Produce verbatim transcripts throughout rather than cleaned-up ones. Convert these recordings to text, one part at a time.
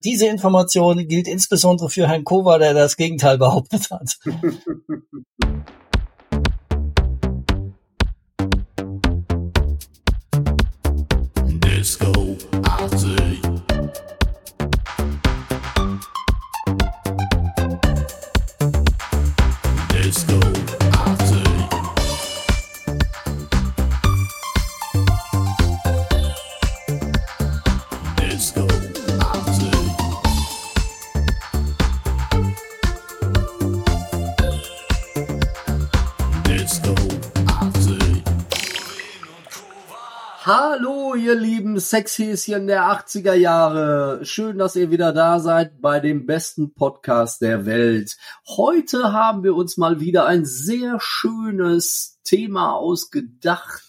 Diese Information gilt insbesondere für Herrn Kova, der das Gegenteil behauptet hat. Disco achtzig. Disco achtzig. Disco achtzig. Disco achtzig. Hallo, ihr lieben Sexhäschen der achtziger Jahre. Schön, dass ihr wieder da seid bei dem besten Podcast der Welt. Heute haben wir uns mal wieder ein sehr schönes Thema ausgedacht.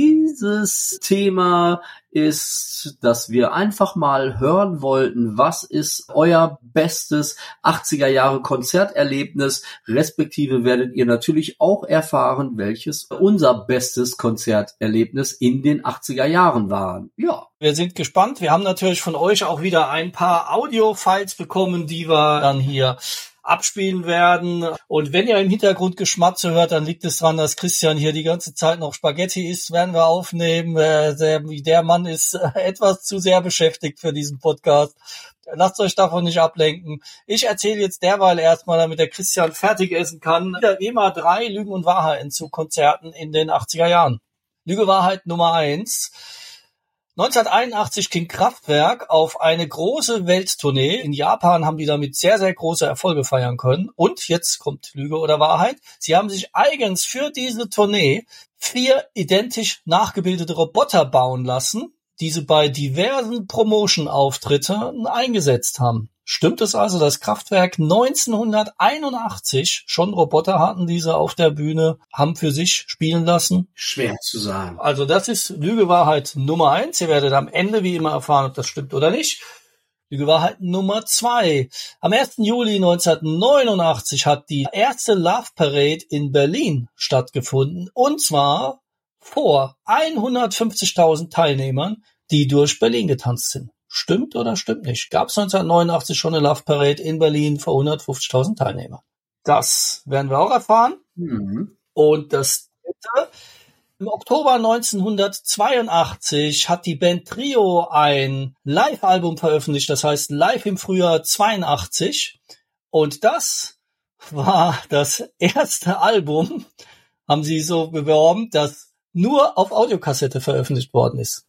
Dieses Thema ist, dass wir einfach mal hören wollten, was ist euer bestes achtziger Jahre Konzerterlebnis, respektive werdet ihr natürlich auch erfahren, welches unser bestes Konzerterlebnis in den achtziger Jahren war. Ja. Wir sind gespannt. Wir haben natürlich von euch auch wieder ein paar Audio-Files bekommen, die wir dann hier abspielen werden. Und wenn ihr im Hintergrund Geschmatze hört, dann liegt es daran, dass Christian hier die ganze Zeit noch Spaghetti isst, werden wir aufnehmen. Der, der Mann ist etwas zu sehr beschäftigt für diesen Podcast. Lasst euch davon nicht ablenken. Ich erzähle jetzt derweil erstmal, damit der Christian fertig essen kann, immer drei Lügen und Wahrheiten zu Konzerten in den achtziger Jahren. Lüge Wahrheit Nummer eins. neunzehnhunderteinundachtzig ging Kraftwerk auf eine große Welttournee. In Japan haben die damit sehr, sehr große Erfolge feiern können. Und jetzt kommt Lüge oder Wahrheit. Sie haben sich eigens für diese Tournee vier identisch nachgebildete Roboter bauen lassen, die sie bei diversen Promotion-Auftritten eingesetzt haben. Stimmt es also, dass Kraftwerk neunzehnhunderteinundachtzig schon Roboter hatten, die sie auf der Bühne haben für sich spielen lassen? Schwer zu sagen. Also das ist Lüge-Wahrheit Nummer eins. Ihr werdet am Ende wie immer erfahren, ob das stimmt oder nicht. Lüge-Wahrheit Nummer zwei. Am ersten Juli neunzehnhundertneunundachtzig hat die erste Love Parade in Berlin stattgefunden. Und zwar vor hundertfünfzigtausend Teilnehmern, die durch Berlin getanzt sind. Stimmt oder stimmt nicht? Gab es neunzehnhundertneunundachtzig schon eine Love Parade in Berlin vor hundertfünfzigtausend Teilnehmern? Das werden wir auch erfahren. Mhm. Und das dritte: Im Oktober neunzehnhundertzweiundachtzig hat die Band Trio ein Live-Album veröffentlicht, das heißt Live im Frühjahr zweiundachtzig. Und das war das erste Album, haben sie so beworben, das nur auf Audiokassette veröffentlicht worden ist.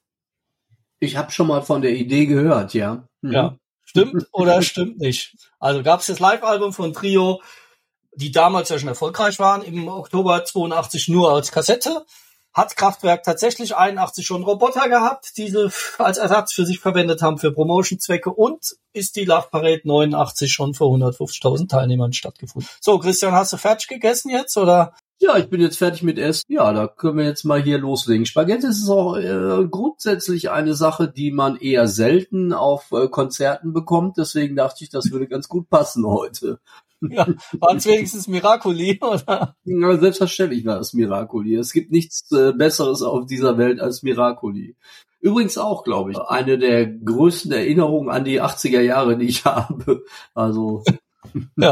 Ich habe schon mal von der Idee gehört, ja. Mhm. Ja, stimmt oder stimmt nicht. Also gab es das Live-Album von Trio, die damals ja schon erfolgreich waren, im Oktober zweiundachtzig nur als Kassette. Hat Kraftwerk tatsächlich einundachtzig schon Roboter gehabt, die sie als Ersatz für sich verwendet haben für Promotion-Zwecke, und ist die Love Parade neunundachtzig schon vor hundertfünfzigtausend Teilnehmern stattgefunden. So, Christian, hast du fertig gegessen jetzt, oder? Ja, ich bin jetzt fertig mit Essen. Ja, da können wir jetzt mal hier loslegen. Spaghetti ist auch äh, grundsätzlich eine Sache, die man eher selten auf äh, Konzerten bekommt. Deswegen dachte ich, das würde ganz gut passen heute. Ja, waren es wenigstens Miracoli, oder? Ja, selbstverständlich war es Miracoli. Es gibt nichts äh, Besseres auf dieser Welt als Miracoli. Übrigens auch, glaube ich, eine der größten Erinnerungen an die achtziger Jahre, die ich habe. Also. Ja.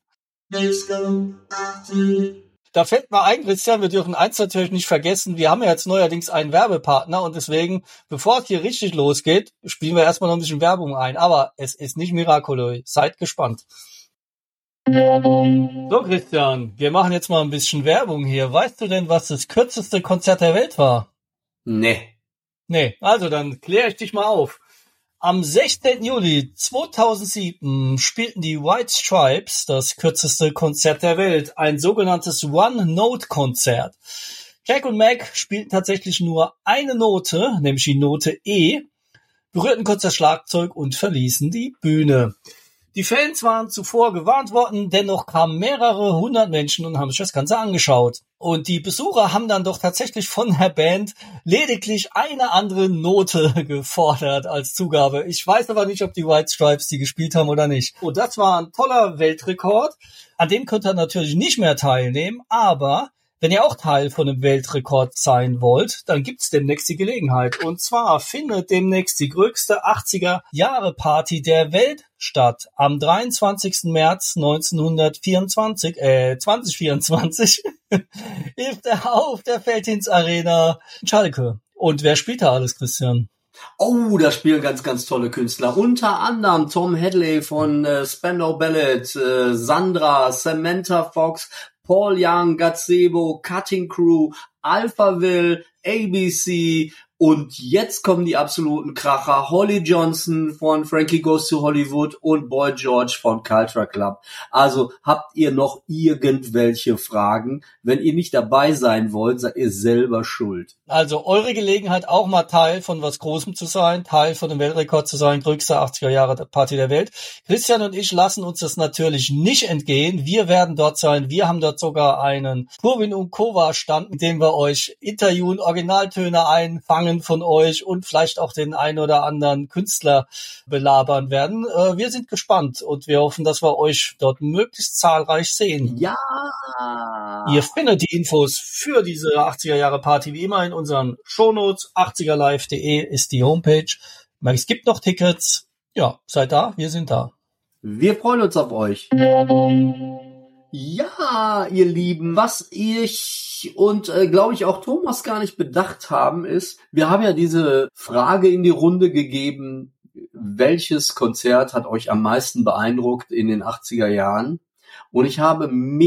Da fällt mir ein, Christian, wir dürfen eins natürlich nicht vergessen, wir haben ja jetzt neuerdings einen Werbepartner und deswegen, bevor es hier richtig losgeht, spielen wir erstmal noch ein bisschen Werbung ein. Aber es ist nicht Miracoli. Seid gespannt. So, Christian, wir machen jetzt mal ein bisschen Werbung hier. Weißt du denn, was das kürzeste Konzert der Welt war? Nee. Nee, also dann kläre ich dich mal auf. Am sechzehnten Juli zweitausendsieben spielten die White Stripes das kürzeste Konzert der Welt, ein sogenanntes One-Note-Konzert. Jack und Mac spielten tatsächlich nur eine Note, nämlich die Note E, berührten kurz das Schlagzeug und verließen die Bühne. Die Fans waren zuvor gewarnt worden, dennoch kamen mehrere hundert Menschen und haben sich das Ganze angeschaut. Und die Besucher haben dann doch tatsächlich von der Band lediglich eine andere Note gefordert als Zugabe. Ich weiß aber nicht, ob die White Stripes die gespielt haben oder nicht. Und das war ein toller Weltrekord. An dem könnt ihr natürlich nicht mehr teilnehmen, aber Wenn ihr auch Teil von einem Weltrekord sein wollt, dann gibt's demnächst die Gelegenheit. Und zwar findet demnächst die größte achtziger-Jahre-Party der Welt statt. Am dreiundzwanzigsten März neunzehnhundertvierundzwanzig, äh, zwanzig vierundzwanzig, ist er auf der Veltins Arena in Schalke. Und wer spielt da alles, Christian? Oh, da spielen ganz, ganz tolle Künstler. Unter anderem Tom Hadley von äh, Spandau Ballet, äh, Sandra, Samantha Fox, Paul Young, Gazebo, Cutting Crew, Alphaville, A B C und jetzt kommen die absoluten Kracher. Holly Johnson von Frankie Goes to Hollywood und Boy George von Culture Club. Also habt ihr noch irgendwelche Fragen? Wenn ihr nicht dabei sein wollt, seid ihr selber schuld. Also eure Gelegenheit, auch mal Teil von was Großem zu sein, Teil von dem Weltrekord zu sein, größte achtziger-Jahre-Party der Welt. Christian und ich lassen uns das natürlich nicht entgehen. Wir werden dort sein. Wir haben dort sogar einen Purvin und Kova-Stand, mit dem wir euch interviewen, Originaltöne einfangen von euch und vielleicht auch den ein oder anderen Künstler belabern werden. Äh, wir sind gespannt und wir hoffen, dass wir euch dort möglichst zahlreich sehen. Ja! Ihr findet die Infos für diese achtziger-Jahre-Party wie immer in unseren Shownotes. achtzigerlive punkt de ist die Homepage. Es gibt noch Tickets. Ja, seid da, wir sind da. Wir freuen uns auf euch. Ja, ihr Lieben, was ich und äh, glaube ich auch Thomas gar nicht bedacht haben, ist, wir haben ja diese Frage in die Runde gegeben, welches Konzert hat euch am meisten beeindruckt in den achtziger Jahren? Und ich habe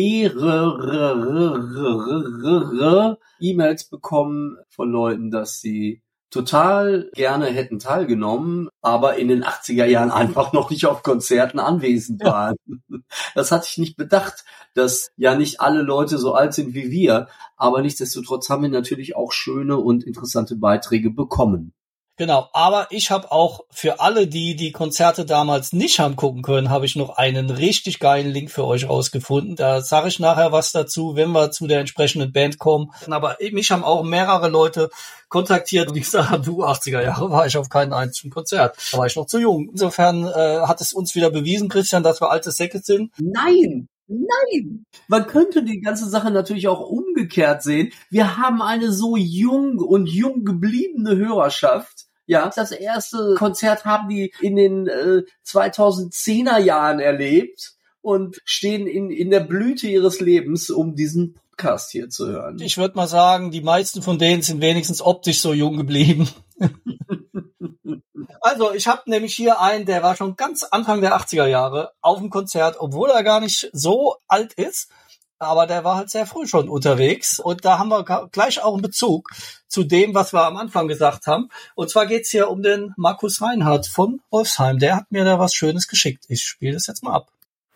mehrere E-Mails bekommen von Leuten, dass sie total gerne hätten teilgenommen, aber in den achtziger Jahren einfach noch nicht auf Konzerten anwesend waren. Ja. Das hatte ich nicht bedacht, dass ja nicht alle Leute so alt sind wie wir, aber nichtsdestotrotz haben wir natürlich auch schöne und interessante Beiträge bekommen. Genau, aber ich habe auch für alle, die die Konzerte damals nicht haben gucken können, habe ich noch einen richtig geilen Link für euch rausgefunden. Da sage ich nachher was dazu, wenn wir zu der entsprechenden Band kommen. Aber mich haben auch mehrere Leute kontaktiert und die gesagt haben, du, achtziger Jahre war ich auf keinem einzigen Konzert. Da war ich noch zu jung. Insofern äh, hat es uns wieder bewiesen, Christian, dass wir alte Säcke sind. Nein! Nein! Man könnte die ganze Sache natürlich auch umgekehrt sehen. Wir haben eine so jung und jung gebliebene Hörerschaft. Ja, das erste Konzert haben die in den äh, zweitausendzehner Jahren erlebt und stehen in in der Blüte ihres Lebens, um diesen Podcast hier zu hören. Ich würde mal sagen, die meisten von denen sind wenigstens optisch so jung geblieben. Also, ich habe nämlich hier einen, der war schon ganz Anfang der achtziger Jahre auf dem Konzert, obwohl er gar nicht so alt ist. Aber der war halt sehr früh schon unterwegs und da haben wir gleich auch einen Bezug zu dem, was wir am Anfang gesagt haben. Und zwar geht's hier um den Markus Reinhardt von Wolfsheim. Der hat mir da was Schönes geschickt. Ich spiele das jetzt mal ab.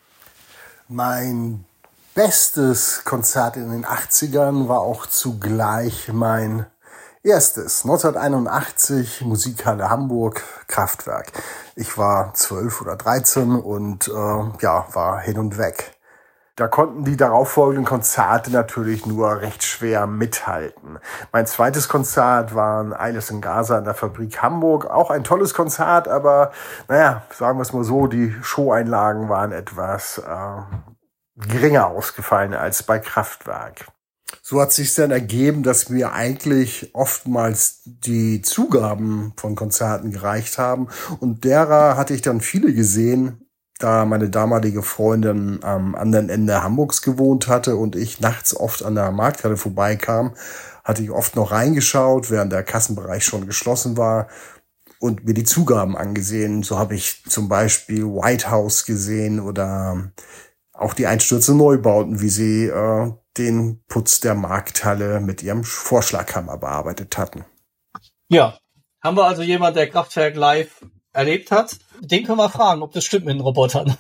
Mein bestes Konzert in den achtzigern war auch zugleich mein erstes. neunzehnhunderteinundachtzig, Musikhalle Hamburg, Kraftwerk. Ich war zwölf oder dreizehn und äh, ja, war hin und weg. Da konnten die darauffolgenden Konzerte natürlich nur recht schwer mithalten. Mein zweites Konzert war ein Eiles in Gaza in der Fabrik Hamburg. Auch ein tolles Konzert, aber naja, sagen wir es mal so, die Showeinlagen waren etwas äh, geringer ausgefallen als bei Kraftwerk. So hat sich dann ergeben, dass mir eigentlich oftmals die Zugaben von Konzerten gereicht haben. Und derer hatte ich dann viele gesehen, da meine damalige Freundin am anderen Ende Hamburgs gewohnt hatte und ich nachts oft an der Markthalle vorbeikam, hatte ich oft noch reingeschaut, während der Kassenbereich schon geschlossen war und mir die Zugaben angesehen. So habe ich zum Beispiel White House gesehen oder auch die Einstürze Neubauten, wie sie äh, den Putz der Markthalle mit ihrem Vorschlaghammer bearbeitet hatten. Ja, haben wir also jemand, der Kraftwerk live erlebt hat? Den können wir fragen, ob das stimmt mit den Robotern.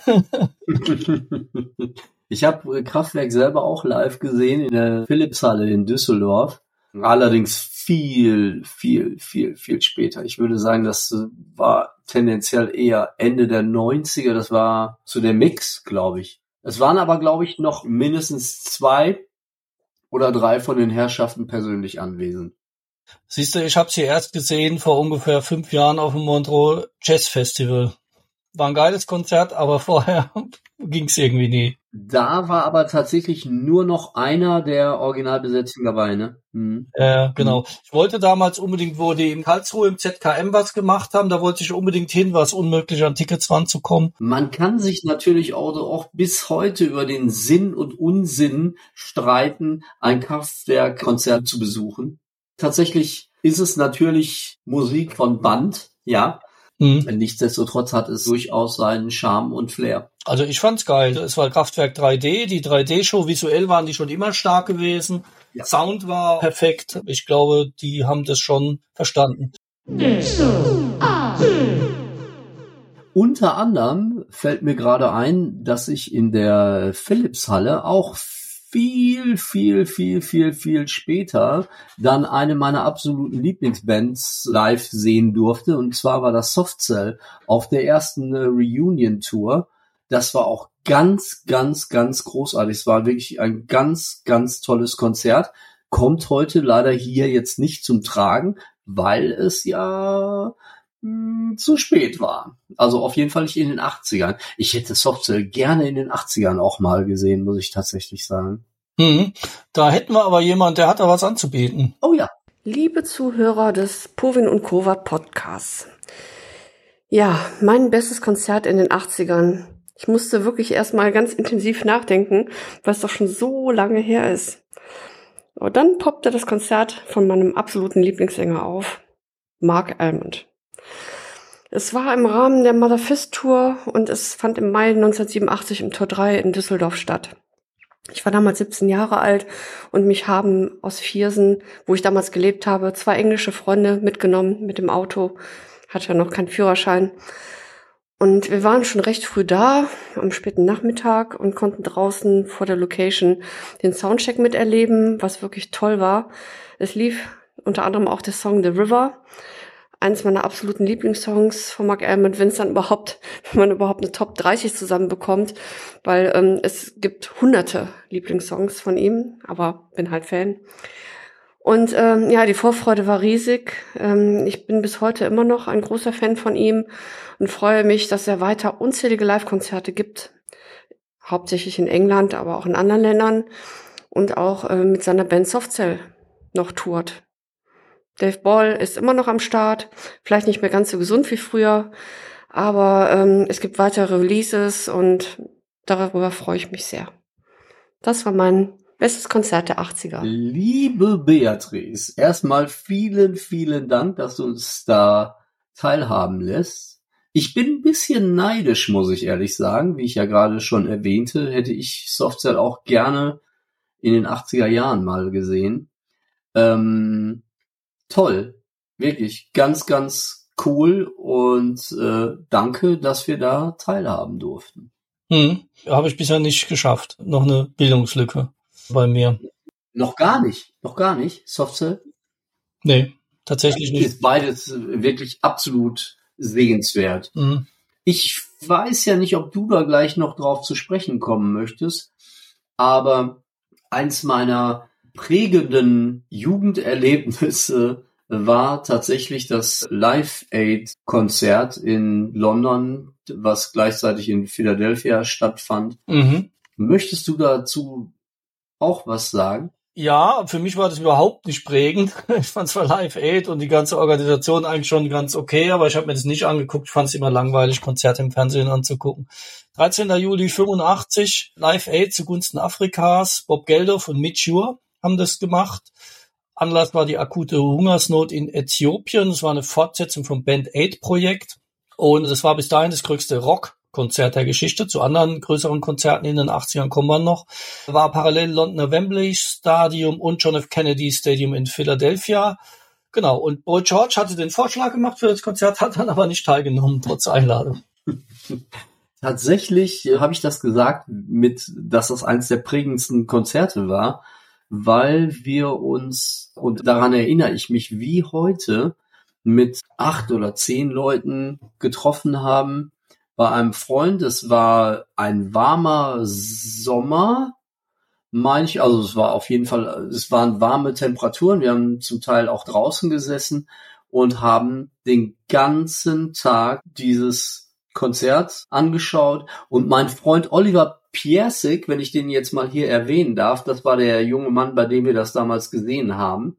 Ich habe Kraftwerk selber auch live gesehen in der Philipshalle in Düsseldorf. Allerdings viel, viel, viel, viel später. Ich würde sagen, das war tendenziell eher Ende der neunziger. Das war zu der Mix, glaube ich. Es waren aber, glaube ich, noch mindestens zwei oder drei von den Herrschaften persönlich anwesend. Siehst du, ich habe sie erst gesehen vor ungefähr fünf Jahren auf dem Montreux Jazz Festival. war ein geiles Konzert, aber vorher ging's irgendwie nie. Da war aber tatsächlich nur noch einer der Originalbesetzung dabei, ne? Mhm. Äh, genau. Ich wollte damals unbedingt, wo die in Karlsruhe im Z K M was gemacht haben, da wollte ich unbedingt hin, war es unmöglich, an Tickets ranzukommen. Man kann sich natürlich auch, auch bis heute über den Sinn und Unsinn streiten, ein Kraftwerk-Konzert zu besuchen. Tatsächlich ist es natürlich Musik von Band, ja. Mhm. Nichtsdestotrotz hat es durchaus seinen Charme und Flair. Also ich fand's geil. Es war Kraftwerk drei D, die drei D-Show, visuell waren die schon immer stark gewesen. Ja. Sound war perfekt. Ich glaube, die haben das schon verstanden. Unter anderem fällt mir gerade ein, dass ich in der Philipshalle auch viel, viel, viel, viel, viel später dann eine meiner absoluten Lieblingsbands live sehen durfte. Und zwar war das Soft Cell auf der ersten äh, Reunion-Tour. Das war auch ganz, ganz, ganz großartig. Es war wirklich ein ganz, ganz tolles Konzert. Kommt heute leider hier jetzt nicht zum Tragen, weil es ja mh, zu spät war. Also auf jeden Fall nicht in den achtzigern. Ich hätte Soft Cell gerne in den achtzigern auch mal gesehen, muss ich tatsächlich sagen. Hm, da hätten wir aber jemand, der hat da was anzubieten. Oh ja. Liebe Zuhörer des Povin und Kovat Podcasts. Ja, mein bestes Konzert in den achtzigern. Ich musste wirklich erstmal ganz intensiv nachdenken, weil es doch schon so lange her ist. Und dann poppte das Konzert von meinem absoluten Lieblingssänger auf, Mark Almond. Es war im Rahmen der Mother Fist Tour und es fand im Mai neunzehnhundertsiebenundachtzig im Tor drei in Düsseldorf statt. Ich war damals siebzehn Jahre alt und mich haben aus Viersen, wo ich damals gelebt habe, zwei englische Freunde mitgenommen mit dem Auto. Hatte ja noch keinen Führerschein. Und wir waren schon recht früh da, am späten Nachmittag, und konnten draußen vor der Location den Soundcheck miterleben, was wirklich toll war. Es lief unter anderem auch der Song The River, eines meiner absoluten Lieblingssongs von Mark Almond, wenn es dann überhaupt, wenn man überhaupt eine Top dreißig zusammenbekommt, weil ähm, es gibt hunderte Lieblingssongs von ihm, aber bin halt Fan. Und ähm, ja, die Vorfreude war riesig. Ähm, ich bin bis heute immer noch ein großer Fan von ihm und freue mich, dass er weiter unzählige Live-Konzerte gibt, hauptsächlich in England, aber auch in anderen Ländern, und auch äh, mit seiner Band Soft Cell noch tourt. Dave Ball ist immer noch am Start, vielleicht nicht mehr ganz so gesund wie früher, aber ähm, es gibt weitere Releases und darüber freue ich mich sehr. Das war mein bestes Konzert der achtziger. Liebe Beatrice, erstmal vielen, vielen Dank, dass du uns da teilhaben lässt. Ich bin ein bisschen neidisch, muss ich ehrlich sagen. Wie ich ja gerade schon erwähnte, hätte ich Soft Cell auch gerne in den achtziger Jahren mal gesehen. Ähm, toll. Wirklich ganz, ganz cool und äh, danke, dass wir da teilhaben durften. Hm, habe ich bisher nicht geschafft. Noch eine Bildungslücke bei mir. Noch gar nicht, noch gar nicht, Soft Cell? Nee, tatsächlich nicht. Ist beides wirklich absolut sehenswert. Mhm. Ich weiß ja nicht, ob du da gleich noch drauf zu sprechen kommen möchtest, aber eins meiner prägenden Jugenderlebnisse war tatsächlich das Live Aid Konzert in London, was gleichzeitig in Philadelphia stattfand. Mhm. Möchtest du dazu auch was sagen? Ja, für mich war das überhaupt nicht prägend. Ich fand zwar Live Aid und die ganze Organisation eigentlich schon ganz okay, aber ich habe mir das nicht angeguckt. Ich fand es immer langweilig, Konzerte im Fernsehen anzugucken. dreizehnter Juli fünfundachtzig, Live Aid zugunsten Afrikas. Bob Geldof und Mitch Ure haben das gemacht. Anlass war die akute Hungersnot in Äthiopien. Das war eine Fortsetzung vom Band Aid Projekt. Und das war bis dahin das größte Rockkonzert der Geschichte. Zu anderen größeren Konzerten in den achtzigern kommen wir noch. War parallel Londoner Wembley Stadium und John F. Kennedy Stadium in Philadelphia. Genau. Und Boy George hatte den Vorschlag gemacht für das Konzert, hat dann aber nicht teilgenommen, trotz Einladung. Tatsächlich habe ich das gesagt, mit, dass das eines der prägendsten Konzerte war, weil wir uns, und daran erinnere ich mich wie heute, mit acht oder zehn Leuten getroffen haben bei einem Freund. Es war ein warmer Sommer, meine ich, also es war auf jeden Fall, es waren warme Temperaturen. Wir haben zum Teil auch draußen gesessen und haben den ganzen Tag dieses Konzert angeschaut und mein Freund Oliver Piasek, wenn ich den jetzt mal hier erwähnen darf, das war der junge Mann, bei dem wir das damals gesehen haben,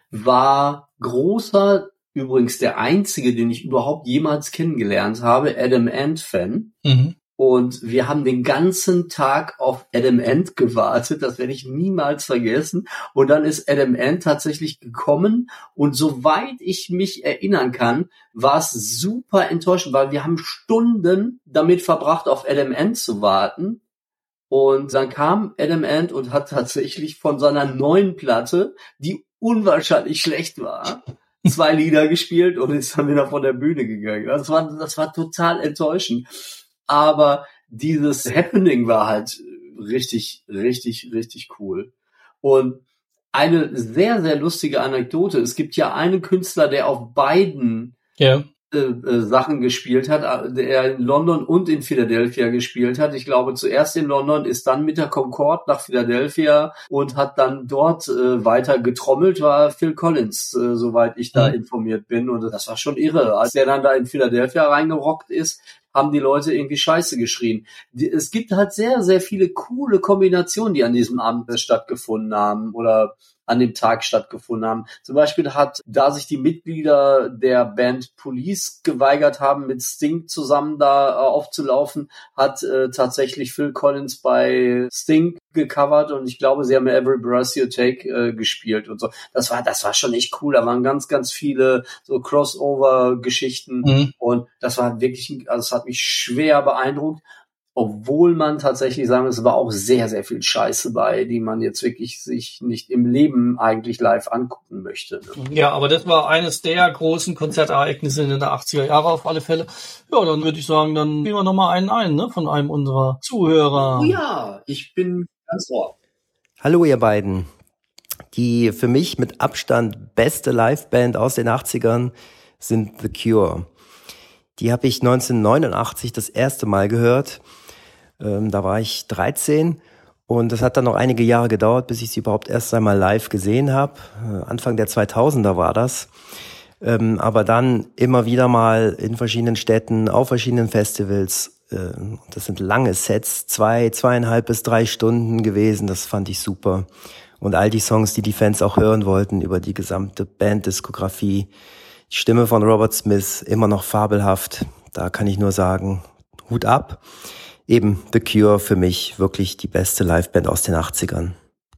war großer, übrigens der einzige, den ich überhaupt jemals kennengelernt habe, Adam Ant-Fan. Mhm. Und wir haben den ganzen Tag auf Adam Ant gewartet, das werde ich niemals vergessen. Und dann ist Adam Ant tatsächlich gekommen und soweit ich mich erinnern kann, war es super enttäuschend, weil wir haben Stunden damit verbracht, auf Adam Ant zu warten. Und dann kam Adam Ant und hat tatsächlich von seiner neuen Platte, die unwahrscheinlich schlecht war, zwei Lieder gespielt und ist dann wieder von der Bühne gegangen. Das war, das war total enttäuschend. Aber dieses Happening war halt richtig, richtig, richtig cool. Und eine sehr, sehr lustige Anekdote. Es gibt ja einen Künstler, der auf beiden ja. äh, äh, Sachen gespielt hat, der in London und in Philadelphia gespielt hat. Ich glaube, zuerst in London, ist dann mit der Concorde nach Philadelphia und hat dann dort äh, weiter getrommelt, war Phil Collins, äh, soweit ich da mhm. informiert bin. Und das war schon irre. Als der dann da in Philadelphia reingerockt ist, haben die Leute irgendwie Scheiße geschrien. Es gibt halt sehr, sehr viele coole Kombinationen, die an diesem Abend stattgefunden haben oder an dem Tag stattgefunden haben. Zum Beispiel hat, da sich die Mitglieder der Band Police geweigert haben, mit Sting zusammen da äh, aufzulaufen, hat äh, tatsächlich Phil Collins bei Sting gecovert und ich glaube, sie haben Every Breath You Take äh, gespielt und so. Das war, das war schon echt cool. Da waren ganz, ganz viele so Crossover-Geschichten mhm. und das war wirklich, also es hat mich schwer beeindruckt. Obwohl man tatsächlich sagen muss, es war auch sehr, sehr viel Scheiße bei, die man jetzt wirklich sich nicht im Leben eigentlich live angucken möchte. Ne? Ja, aber das war eines der großen Konzertereignisse in den achtziger Jahre auf alle Fälle. Ja, dann würde ich sagen, dann spielen wir nochmal einen ein, ne, von einem unserer Zuhörer. Oh ja, ich bin ganz ohr. Hallo ihr beiden. Die für mich mit Abstand beste Liveband aus den achtzigern sind The Cure. Die habe ich neunzehnhundertneunundachtzig das erste Mal gehört. Ähm, da war ich dreizehn und es hat dann noch einige Jahre gedauert, bis ich sie überhaupt erst einmal live gesehen habe. Äh, Anfang der zweitausender war das. Ähm, aber dann immer wieder mal in verschiedenen Städten, auf verschiedenen Festivals. Äh, das sind lange Sets, zwei, zweieinhalb bis drei Stunden gewesen. Das fand ich super. Und all die Songs, die die Fans auch hören wollten über die gesamte Banddiskografie. Die Stimme von Robert Smith, immer noch fabelhaft. Da kann ich nur sagen, Hut ab. Eben The Cure für mich wirklich die beste Liveband aus den achtzigern.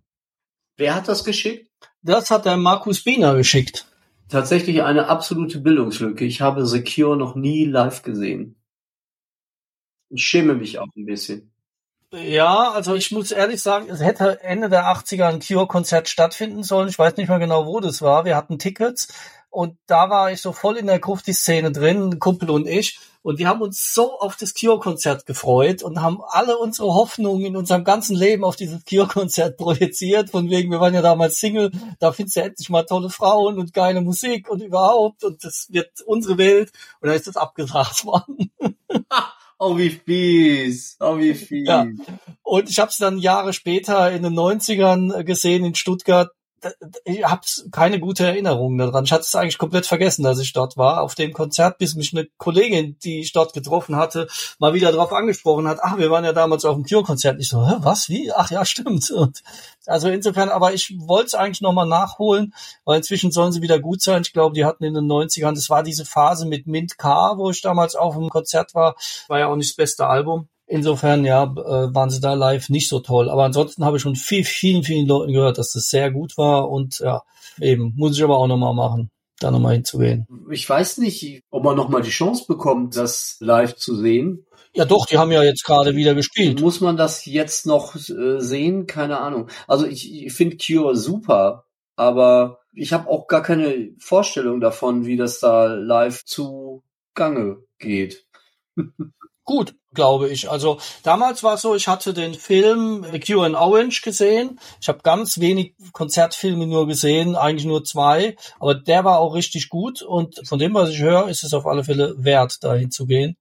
Wer hat das geschickt? Das hat der Markus Biener geschickt. Tatsächlich eine absolute Bildungslücke. Ich habe The Cure noch nie live gesehen. Ich schäme mich auch ein bisschen. Ja, also ich muss ehrlich sagen, es hätte Ende der achtziger ein Cure-Konzert stattfinden sollen. Ich weiß nicht mehr genau, wo das war. Wir hatten Tickets. Und da war ich so voll in der Grufti-Szene drin, ein Kumpel und ich. Und wir haben uns so auf das Cure-Konzert gefreut und haben alle unsere Hoffnungen in unserem ganzen Leben auf dieses Cure-Konzert projiziert. Von wegen, wir waren ja damals Single, da findest du endlich mal tolle Frauen und geile Musik und überhaupt. Und das wird unsere Welt. Und da ist das abgesagt worden. Oh, wie fies. Oh, wie fies. Ja. Und ich habe es dann Jahre später in den neunzigern gesehen in Stuttgart. Ich habe keine gute Erinnerung daran. Ich hatte es eigentlich komplett vergessen, dass ich dort war auf dem Konzert, bis mich eine Kollegin, die ich dort getroffen hatte, mal wieder darauf angesprochen hat. Ach, wir waren ja damals auf dem Cure-Konzert. Ich so, hä, was, wie? Ach ja, stimmt. Und also insofern, aber ich wollte es eigentlich nochmal nachholen, weil inzwischen sollen sie wieder gut sein. Ich glaube, die hatten in den neunzigern, das war diese Phase mit Mint K, wo ich damals auf dem Konzert war. War ja auch nicht das beste Album. Insofern, ja, äh, waren sie da live nicht so toll. Aber ansonsten habe ich schon viel, vielen, vielen Leuten gehört, dass das sehr gut war. Und ja, eben, muss ich aber auch nochmal machen, da nochmal hinzugehen. Ich weiß nicht, ob man nochmal die Chance bekommt, das live zu sehen. Ja doch, die haben ja jetzt gerade wieder gespielt. Muss man das jetzt noch äh, sehen? Keine Ahnung. Also ich, ich finde Cure super, aber ich habe auch gar keine Vorstellung davon, wie das da live zugange geht. Gut, glaube ich. Also damals war es so, ich hatte den Film The Cure in Orange gesehen. Ich habe ganz wenig Konzertfilme nur gesehen, eigentlich nur zwei. Aber der war auch richtig gut. Und von dem, was ich höre, ist es auf alle Fälle wert, dahin zu gehen.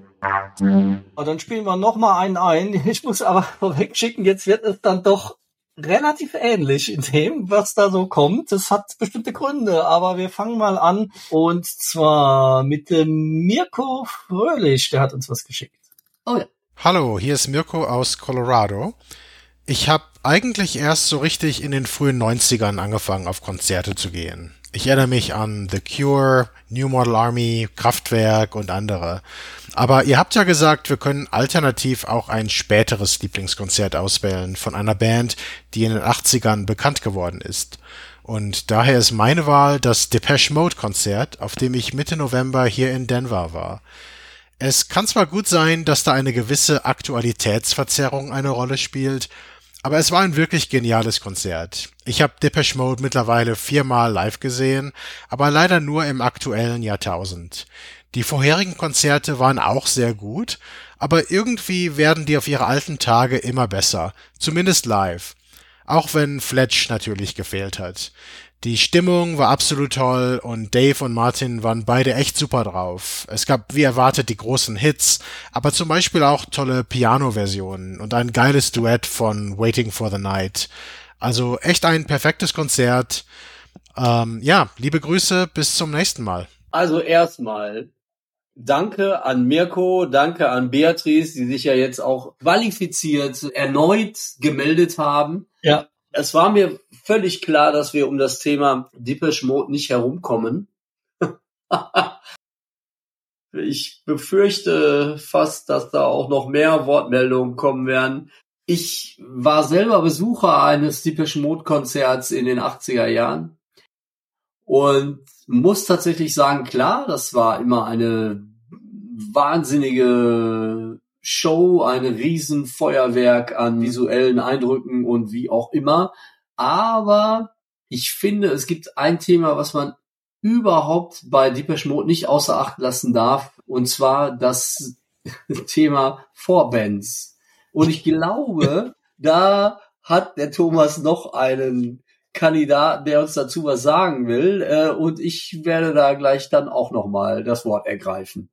Aber dann spielen wir noch mal einen ein. Ich muss aber vorweg schicken, jetzt wird es dann doch relativ ähnlich in dem, was da so kommt. Das hat bestimmte Gründe, aber wir fangen mal an und zwar mit dem Mirko Fröhlich, der hat uns was geschickt. Oh ja. Hallo, hier ist Mirko aus Colorado. Ich habe eigentlich erst so richtig in den frühen neunzigern angefangen, auf Konzerte zu gehen. Ich erinnere mich an The Cure, New Model Army, Kraftwerk und andere. Aber ihr habt ja gesagt, wir können alternativ auch ein späteres Lieblingskonzert auswählen von einer Band, die in den achtzigern bekannt geworden ist. Und daher ist meine Wahl das Depeche Mode Konzert, auf dem ich Mitte November hier in Denver war. Es kann zwar gut sein, dass da eine gewisse Aktualitätsverzerrung eine Rolle spielt, aber es war ein wirklich geniales Konzert. Ich habe Depeche Mode mittlerweile viermal live gesehen, aber leider nur im aktuellen Jahrtausend. Die vorherigen Konzerte waren auch sehr gut, aber irgendwie werden die auf ihre alten Tage immer besser, zumindest live. Auch wenn Fletch natürlich gefehlt hat. Die Stimmung war absolut toll und Dave und Martin waren beide echt super drauf. Es gab wie erwartet die großen Hits, aber zum Beispiel auch tolle Piano-Versionen und ein geiles Duett von Waiting for the Night. Also echt ein perfektes Konzert. Ähm, ja, liebe Grüße, bis zum nächsten Mal. Also erstmal danke an Mirko, danke an Beatrice, die sich ja jetzt auch qualifiziert erneut gemeldet haben. Ja. Es war mir völlig klar, dass wir um das Thema Depeche Mode nicht herumkommen. Ich befürchte fast, dass da auch noch mehr Wortmeldungen kommen werden. Ich war selber Besucher eines Depeche Mode Konzerts in den achtziger Jahren und muss tatsächlich sagen, klar, das war immer eine wahnsinnige Show, ein Riesenfeuerwerk an visuellen Eindrücken und wie auch immer. Aber ich finde, es gibt ein Thema, was man überhaupt bei Depeche Mode nicht außer Acht lassen darf, und zwar das Thema Vorbands. Und ich glaube, da hat der Thomas noch einen Kandidaten, der uns dazu was sagen will, äh, und ich werde da gleich dann auch nochmal das Wort ergreifen.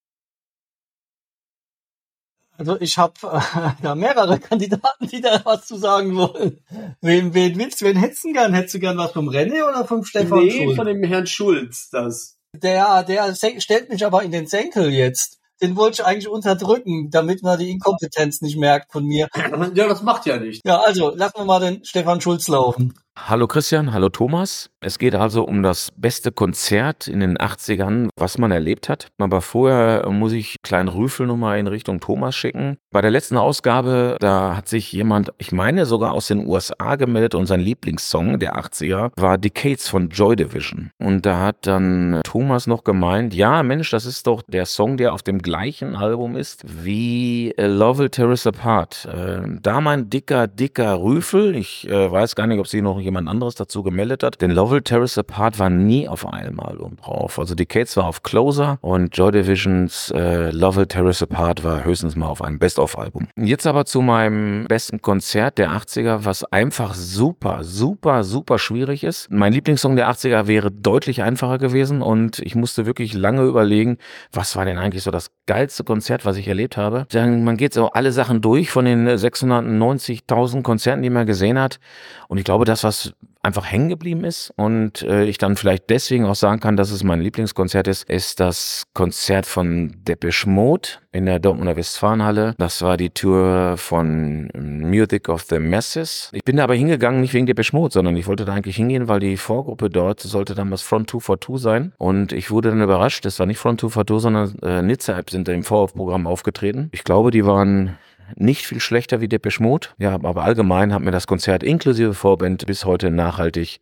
Also ich habe äh, ja mehrere Kandidaten, die da was zu sagen wollen. Wen, wen willst du? Wen hättest du gern? Hättest du gern was vom René oder vom Stefan nee, Schulz? Von dem Herrn Schulz, das. Der, der se- stellt mich aber in den Senkel jetzt. Den wollte ich eigentlich unterdrücken, damit man die Inkompetenz nicht merkt von mir. Ja, das macht ja nichts. Ja, also lassen wir mal den Stefan Schulz laufen. Hallo Christian, hallo Thomas. Es geht also um das beste Konzert in den achtzigern, was man erlebt hat. Aber vorher muss ich kleinen Rüffel nochmal in Richtung Thomas schicken. Bei der letzten Ausgabe, da hat sich jemand, ich meine sogar aus den U S A gemeldet, und sein Lieblingssong der achtziger war Decades von Joy Division. Und da hat dann Thomas noch gemeint, ja Mensch, das ist doch der Song, der auf dem gleichen Album ist wie Love Will Tear Us Apart. Äh, da mein dicker, dicker Rüffel, ich äh, weiß gar nicht, ob sie noch jemand anderes dazu gemeldet hat, denn Love Will Tear Us Apart war nie auf einem Album drauf. Also Decades war auf Closer und Joy Divisions äh, Love Will Tear Us Apart war höchstens mal auf einem Best-of-Album. Jetzt aber zu meinem besten Konzert der achtziger, was einfach super, super, super schwierig ist. Mein Lieblingssong der achtziger wäre deutlich einfacher gewesen und ich musste wirklich lange überlegen, was war denn eigentlich so das geilste Konzert, was ich erlebt habe. Dann, man geht so alle Sachen durch von den sechshundertneunzigtausend Konzerten, die man gesehen hat, und ich glaube, das, was einfach hängen geblieben ist und äh, ich dann vielleicht deswegen auch sagen kann, dass es mein Lieblingskonzert ist, ist das Konzert von Depeche Mode in der Dortmunder Westfalenhalle. Das war die Tour von Music of the Masses. Ich bin da aber hingegangen, nicht wegen Depeche Mode, sondern ich wollte da eigentlich hingehen, weil die Vorgruppe dort sollte damals Front zwei vier zwei sein, und ich wurde dann überrascht, es war nicht Front zwei vier zwei, sondern äh, Nizza-App sind da im Vorprogramm aufgetreten. Ich glaube, die waren nicht viel schlechter wie Depeche Mode. Ja, aber allgemein hat mir das Konzert inklusive Vorband bis heute nachhaltig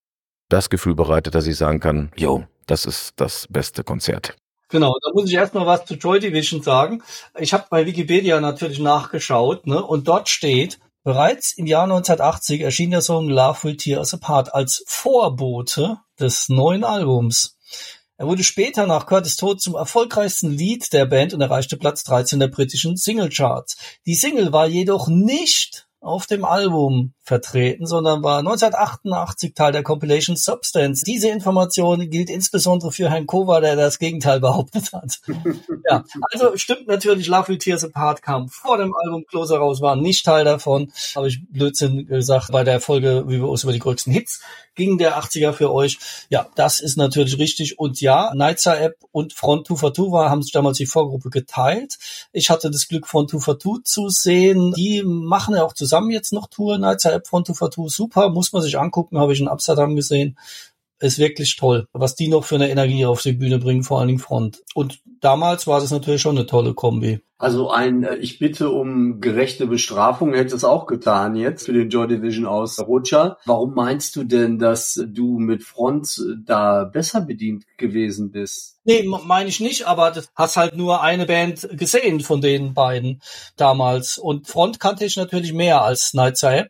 das Gefühl bereitet, dass ich sagen kann, jo, das ist das beste Konzert. Genau, da muss ich erstmal was zu Joy Division sagen. Ich habe bei Wikipedia natürlich nachgeschaut, ne, und dort steht, bereits im Jahr neunzehnhundertachtzig erschien der Song Love Will Tear Us Apart als Vorbote des neuen Albums. Er wurde später nach Curtis' Tod zum erfolgreichsten Lied der Band und erreichte Platz dreizehn der britischen Singlecharts. Die Single war jedoch nicht auf dem Album vertreten, sondern war neunzehnhundertachtundachtzig Teil der Compilation Substance. Diese Information gilt insbesondere für Herrn Kova, der das Gegenteil behauptet hat. Ja, also stimmt natürlich, Love Will Tear Us Apart kam vor dem Album Closer raus, war nicht Teil davon. Habe ich Blödsinn gesagt bei der Folge, wie wir uns über die größten Hits ging der achtziger für euch. Ja, das ist natürlich richtig. Und ja, Nightside App und Front two forty-two war, haben sich damals die Vorgruppe geteilt. Ich hatte das Glück, Front two forty-two zu sehen. Die machen ja auch zusammen jetzt noch Tour. Nightside App, Front two forty-two, super, muss man sich angucken, habe ich in Amsterdam gesehen. Ist wirklich toll, was die noch für eine Energie auf die Bühne bringen, vor allen Dingen Front. Und damals war das natürlich schon eine tolle Kombi. Also ein Ich bitte um gerechte Bestrafung hätte es auch getan jetzt für den Joy Division aus Rocha. Warum meinst du denn, dass du mit Front da besser bedient gewesen bist? Nee, meine ich nicht, aber du hast halt nur eine Band gesehen von den beiden damals. Und Front kannte ich natürlich mehr als Nightside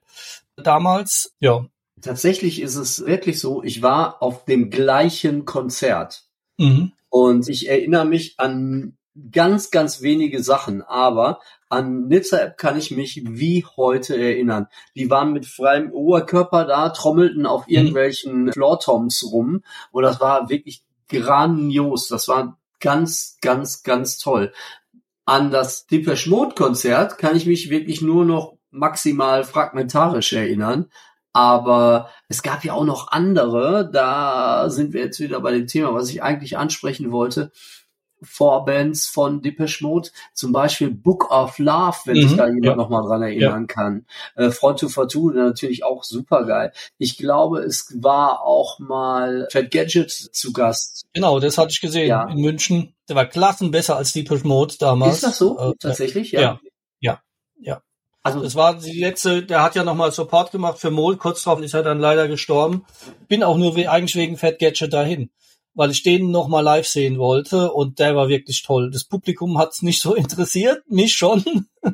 damals, ja. Tatsächlich ist es wirklich so, ich war auf dem gleichen Konzert. Mhm. Und ich erinnere mich an ganz, ganz wenige Sachen, aber an Nizza App kann ich mich wie heute erinnern. Die waren mit freiem Oberkörper da, trommelten auf irgendwelchen mhm. Floor-Toms rum und das war wirklich grandios. Das war ganz, ganz, ganz toll. An das Depeche Mode Konzert kann ich mich wirklich nur noch maximal fragmentarisch erinnern. Aber es gab ja auch noch andere, da sind wir jetzt wieder bei dem Thema, was ich eigentlich ansprechen wollte. Vorbands von Depeche Mode, zum Beispiel Book of Love, wenn mhm, sich da jemand ja. noch mal dran erinnern ja. kann. Äh, Front two forty-two, natürlich auch super geil. Ich glaube, es war auch mal Fat Gadget zu Gast. Genau, das hatte ich gesehen ja. in München. Der war klassen besser als Depeche Mode damals. Ist das so? Äh, Tatsächlich? Ja. Ja, ja, ja. Also das war die letzte, der hat ja nochmal Support gemacht für Mole, kurz drauf ist er dann leider gestorben. Bin auch nur we- eigentlich wegen Fat Gadget dahin, weil ich den nochmal live sehen wollte und der war wirklich toll. Das Publikum hat's nicht so interessiert, mich schon.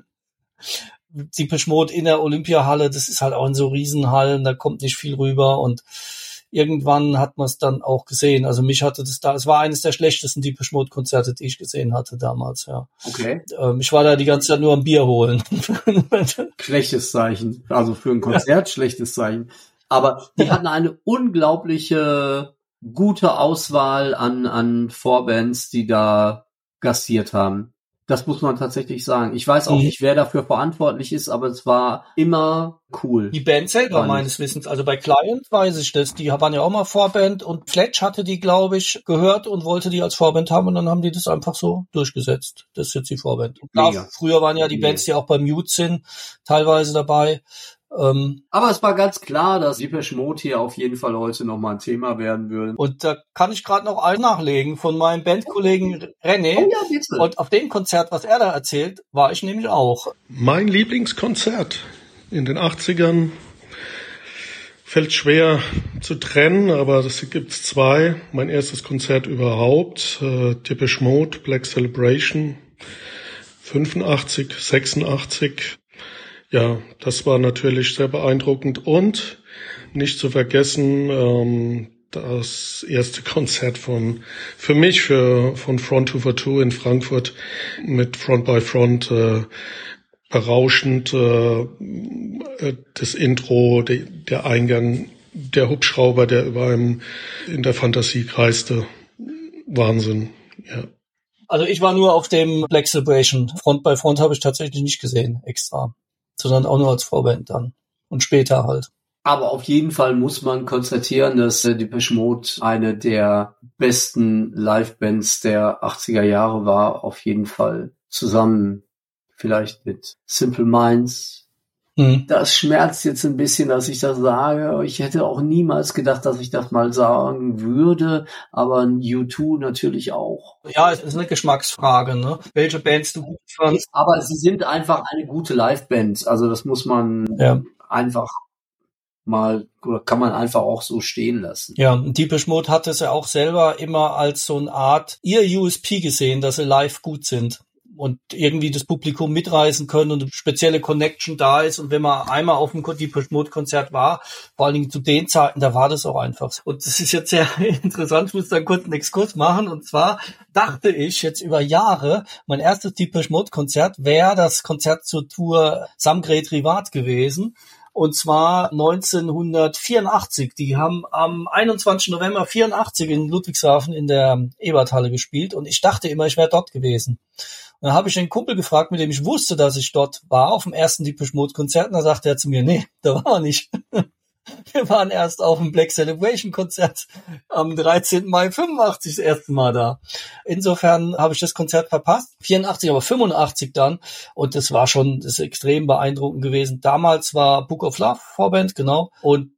Die Depeche Mode in der Olympiahalle, das ist halt auch in so Riesenhallen, da kommt nicht viel rüber und irgendwann hat man es dann auch gesehen. Also mich hatte das da, es war eines der schlechtesten Depeche Mode Konzerte, die ich gesehen hatte damals, ja. Okay. Ähm, ich war da die ganze Zeit nur am Bier holen. Schlechtes Zeichen. Also für ein Konzert schlechtes Zeichen. Aber die hatten eine unglaubliche gute Auswahl an, an Vorbands, die da gastiert haben. Das muss man tatsächlich sagen. Ich weiß auch mhm. nicht, wer dafür verantwortlich ist, aber es war immer cool. Die Band selber Spannend. meines Wissens, also bei Client weiß ich das, die waren ja auch mal Vorband und Fletch hatte die, glaube ich, gehört und wollte die als Vorband haben und dann haben die das einfach so durchgesetzt. Das ist jetzt die Vorband. Und klar, früher waren ja die Bands, die auch bei Mute sind, teilweise dabei. Ähm, Aber es war ganz klar, dass Depeche Mode hier auf jeden Fall heute nochmal ein Thema werden würde. Und da kann ich gerade noch einen nachlegen von meinem Bandkollegen René. Oh ja, bitte. Und auf dem Konzert, was er da erzählt, war ich nämlich auch. Mein Lieblingskonzert in den achtzigern fällt schwer zu trennen, aber es gibt zwei. Mein erstes Konzert überhaupt, äh, Depeche Mode, Black Celebration, fünfundachtzig, sechsundachtzig. Ja, das war natürlich sehr beeindruckend und nicht zu vergessen, ähm, das erste Konzert von, für mich, für, von Front two forty-two in Frankfurt mit Front by Front, äh, berauschend, äh, das Intro, de, der Eingang, der Hubschrauber, der über einem in der Fantasie kreiste. Wahnsinn, ja. Also ich war nur auf dem Black Celebration. Front by Front habe ich tatsächlich nicht gesehen, extra. Sondern auch nur als Vorband dann. Und später halt. Aber auf jeden Fall muss man konstatieren, dass äh, Depeche Mode eine der besten Livebands der achtziger Jahre war. Auf jeden Fall zusammen vielleicht mit Simple Minds. Hm. Das schmerzt jetzt ein bisschen, dass ich das sage. Ich hätte auch niemals gedacht, dass ich das mal sagen würde. Aber U zwei natürlich auch. Ja, es ist eine Geschmacksfrage, ne? Welche Bands du gut fandst. Aber sie sind einfach eine gute Liveband. Also das muss man ja. einfach mal, oder kann man einfach auch so stehen lassen. Ja, und Depeche Mode hat es ja auch selber immer als so eine Art ihr U S P gesehen, dass sie live gut sind. und irgendwie das Publikum mitreißen können und eine spezielle Connection da ist. Und wenn man einmal auf dem Depeche Mode Konzert war, vor allen Dingen zu den Zeiten, da war das auch einfach. Und das ist jetzt sehr interessant, ich muss da kurz einen Exkurs machen. Und zwar dachte ich jetzt über Jahre, mein erstes Depeche Mode Konzert wäre das Konzert zur Tour Samgret Rivat gewesen. Und zwar neunzehnhundertvierundachtzig. Die haben am einundzwanzigsten November vierundachtzig in Ludwigshafen in der Eberthalle gespielt. Und ich dachte immer, ich wäre dort gewesen. Und dann habe ich den Kumpel gefragt, mit dem ich wusste, dass ich dort war, auf dem ersten Depeche Mode Konzert. Und da sagte er zu mir, nee, da war er nicht. Wir waren erst auf dem Black Celebration Konzert am dreizehnten Mai fünfundachtzig das erste Mal da. Insofern habe ich das Konzert verpasst. vierundachtzig, aber fünfundachtzig dann. Und das war schon, das ist extrem beeindruckend gewesen. Damals war Book of Love Vorband, genau. Und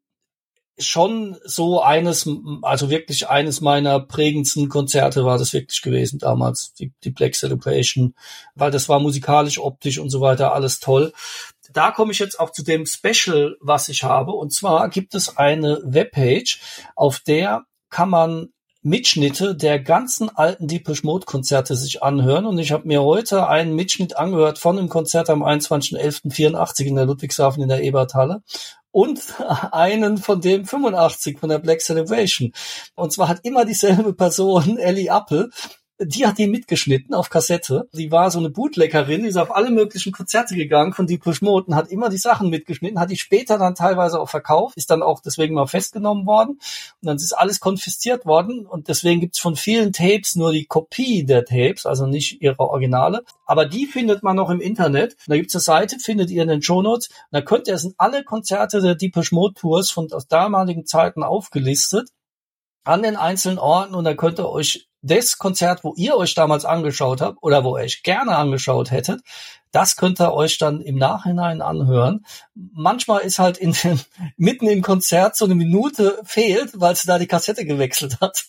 schon so eines, also wirklich eines meiner prägendsten Konzerte war das wirklich gewesen damals, die, die Black Celebration, weil das war musikalisch, optisch und so weiter alles toll. Da komme ich jetzt auch zu dem Special, was ich habe. Und zwar gibt es eine Webpage, auf der kann man Mitschnitte der ganzen alten Depeche Mode Konzerte sich anhören. Und ich habe mir heute einen Mitschnitt angehört von dem Konzert am einundzwanzigsten elften vierundachtzig in der Ludwigshafen in der Eberthalle. Und einen von dem fünfundachtzig von der Black Celebration. Und zwar hat immer dieselbe Person, Ellie Appel, die hat die mitgeschnitten auf Kassette. Die war so eine Bootleggerin, die ist auf alle möglichen Konzerte gegangen von Depeche Mode und hat immer die Sachen mitgeschnitten, hat die später dann teilweise auch verkauft, ist dann auch deswegen mal festgenommen worden. Und dann ist alles konfisziert worden und deswegen gibt's von vielen Tapes nur die Kopie der Tapes, also nicht ihre Originale. Aber die findet man noch im Internet. Und da gibt's eine Seite, findet ihr in den Shownotes. Und da könnt ihr, es sind alle Konzerte der Depeche Mode Tours von aus damaligen Zeiten aufgelistet an den einzelnen Orten und da könnt ihr euch das Konzert, wo ihr euch damals angeschaut habt oder wo ihr euch gerne angeschaut hättet, das könnt ihr euch dann im Nachhinein anhören. Manchmal ist halt in den, mitten im Konzert so eine Minute fehlt, weil sie da die Kassette gewechselt hat.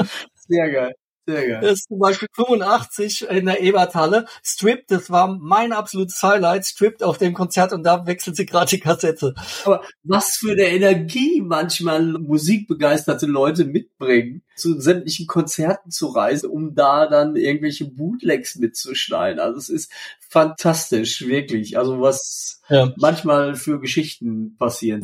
Sehr geil. Sehr geil. Das ist zum Beispiel fünfundachtzig in der Eberthalle. Stripped, das war mein absolutes Highlight. Stripped auf dem Konzert und da wechselt sie gerade die Kassette. Aber was für eine Energie manchmal musikbegeisterte Leute mitbringen, zu sämtlichen Konzerten zu reisen, um da dann irgendwelche Bootlegs mitzuschneiden. Also es ist fantastisch, wirklich. Also was ja. manchmal für Geschichten passieren.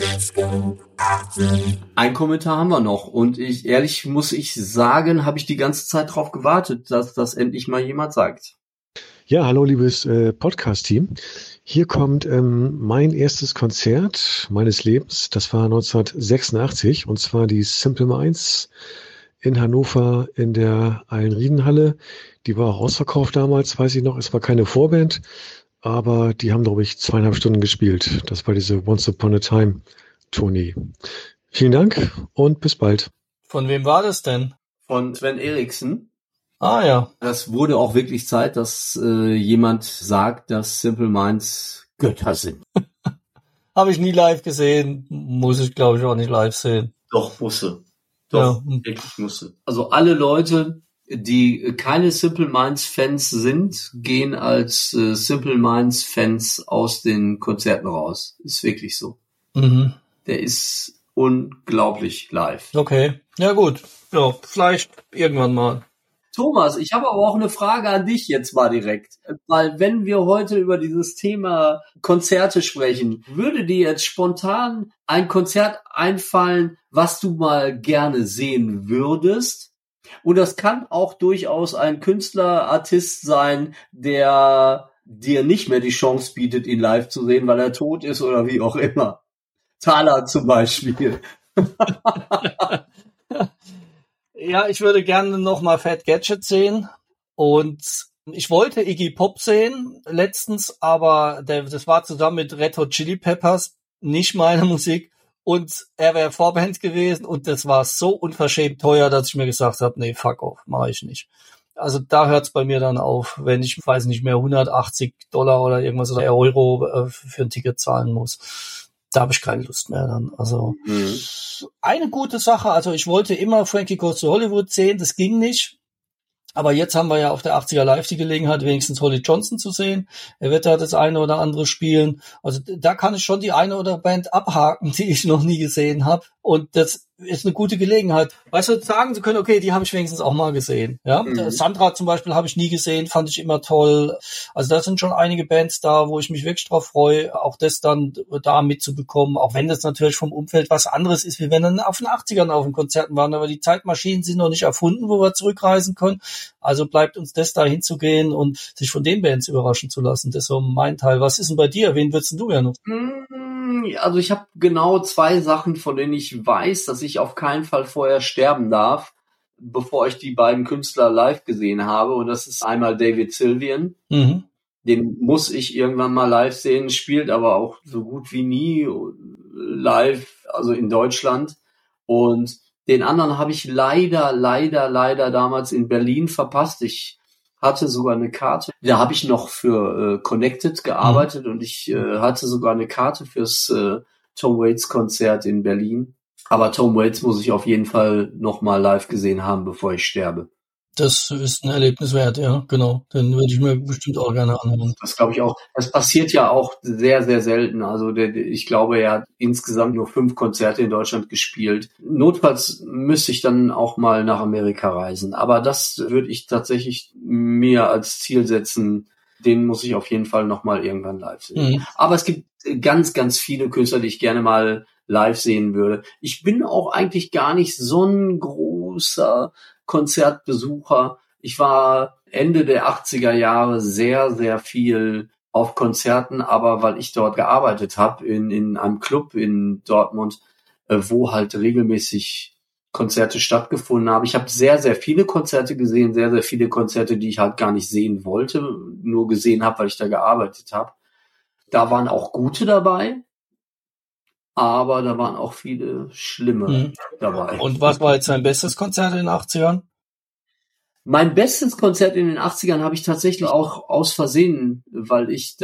Ein Kommentar haben wir noch und ich ehrlich muss ich sagen, habe ich die ganze Zeit drauf gewartet, dass das endlich mal jemand sagt. Ja, hallo liebes äh, Podcast-Team. Hier kommt ähm, mein erstes Konzert meines Lebens. Das war neunzehnhundertsechsundachtzig und zwar die Simple Minds in Hannover in der Eilenriedenhalle. Die war auch ausverkauft damals, weiß ich noch. Es war keine Vorband, aber die haben, glaube ich, zweieinhalb Stunden gespielt. Das war diese Once Upon a Time Tournee. Vielen Dank und bis bald. Von wem war das denn? Von Sven Eriksen. Ah ja. Das wurde auch wirklich Zeit, dass äh, jemand sagt, dass Simple Minds Götter sind. Habe ich nie live gesehen. Muss ich, glaube ich, auch nicht live sehen. Doch, musste. Doch, ja. Wirklich musste. Also alle Leute, die keine Simple Minds Fans sind, gehen als äh, Simple Minds Fans aus den Konzerten raus. Ist wirklich so. Mhm. Der ist unglaublich live. Okay, ja gut. Ja, vielleicht irgendwann mal. Thomas, ich habe aber auch eine Frage an dich jetzt mal direkt. Weil wenn wir heute über dieses Thema Konzerte sprechen, würde dir jetzt spontan ein Konzert einfallen, was du mal gerne sehen würdest? Und das kann auch durchaus ein Künstler, Artist sein, der dir nicht mehr die Chance bietet, ihn live zu sehen, weil er tot ist oder wie auch immer. Thaler zum Beispiel. Ja, ich würde gerne noch mal Fat Gadget sehen und ich wollte Iggy Pop sehen letztens, aber der, das war zusammen mit Red Hot Chili Peppers, nicht meine Musik und er wäre Vorband gewesen und das war so unverschämt teuer, dass ich mir gesagt habe, nee, fuck off, mache ich nicht. Also da hört's bei mir dann auf, wenn ich, weiß nicht mehr, hundertachtzig Dollar oder irgendwas oder Euro äh, für ein Ticket zahlen muss. Da habe ich keine Lust mehr dann. Also mhm. eine gute Sache. Also ich wollte immer Frankie Goes to Hollywood sehen, das ging nicht. Aber jetzt haben wir ja auf der achtziger Live die Gelegenheit, wenigstens Holly Johnson zu sehen. Er wird da das eine oder andere spielen. Also da kann ich schon die eine oder Band abhaken, die ich noch nie gesehen habe. Und das ist eine gute Gelegenheit. Weißt du, sagen zu können, okay, die habe ich wenigstens auch mal gesehen. Ja, Mhm. Sandra zum Beispiel habe ich nie gesehen, fand ich immer toll. Also da sind schon einige Bands da, wo ich mich wirklich drauf freue, auch das dann da mitzubekommen, auch wenn das natürlich vom Umfeld was anderes ist, wie wenn wir auf den achtzigern auf den Konzerten waren, aber die Zeitmaschinen sind noch nicht erfunden, wo wir zurückreisen können. Also bleibt uns das da hinzugehen und sich von den Bands überraschen zu lassen. Das ist so mein Teil. Was ist denn bei dir? Wen würdest denn du gerne? Also ich habe genau zwei Sachen, von denen ich weiß, dass ich auf keinen Fall vorher sterben darf, bevor ich die beiden Künstler live gesehen habe. Und das ist einmal David Sylvian. Mhm. Den muss ich irgendwann mal live sehen, spielt aber auch so gut wie nie live, also in Deutschland. Und den anderen habe ich leider, leider, leider damals in Berlin verpasst. Ich hatte sogar eine Karte. Da habe ich noch für äh, Connected gearbeitet, mhm. und ich äh, hatte sogar eine Karte fürs äh, Tom Waits Konzert in Berlin. Aber Tom Waits muss ich auf jeden Fall noch mal live gesehen haben, bevor ich sterbe. Das ist ein Erlebnis wert, ja, genau. Den würde ich mir bestimmt auch gerne anhören. Das glaube ich auch. Das passiert ja auch sehr, sehr selten. Also der, ich glaube, er hat insgesamt nur fünf Konzerte in Deutschland gespielt. Notfalls müsste ich dann auch mal nach Amerika reisen. Aber das würde ich tatsächlich mir als Ziel setzen. Den muss ich auf jeden Fall noch mal irgendwann live sehen. Mhm. Aber es gibt ganz, ganz viele Künstler, die ich gerne mal live sehen würde. Ich bin auch eigentlich gar nicht so ein großer Konzertbesucher. Ich war Ende der achtziger Jahre sehr, sehr viel auf Konzerten, aber weil ich dort gearbeitet habe, in, in einem Club in Dortmund, äh, wo halt regelmäßig Konzerte stattgefunden haben. Ich habe sehr, sehr viele Konzerte gesehen, sehr, sehr viele Konzerte, die ich halt gar nicht sehen wollte, nur gesehen habe, weil ich da gearbeitet habe. Da waren auch gute dabei, aber da waren auch viele schlimme mhm. dabei. Und was war jetzt dein bestes Konzert in den achtzigern? Mein bestes Konzert in den achtzigern habe ich tatsächlich auch aus Versehen, weil ich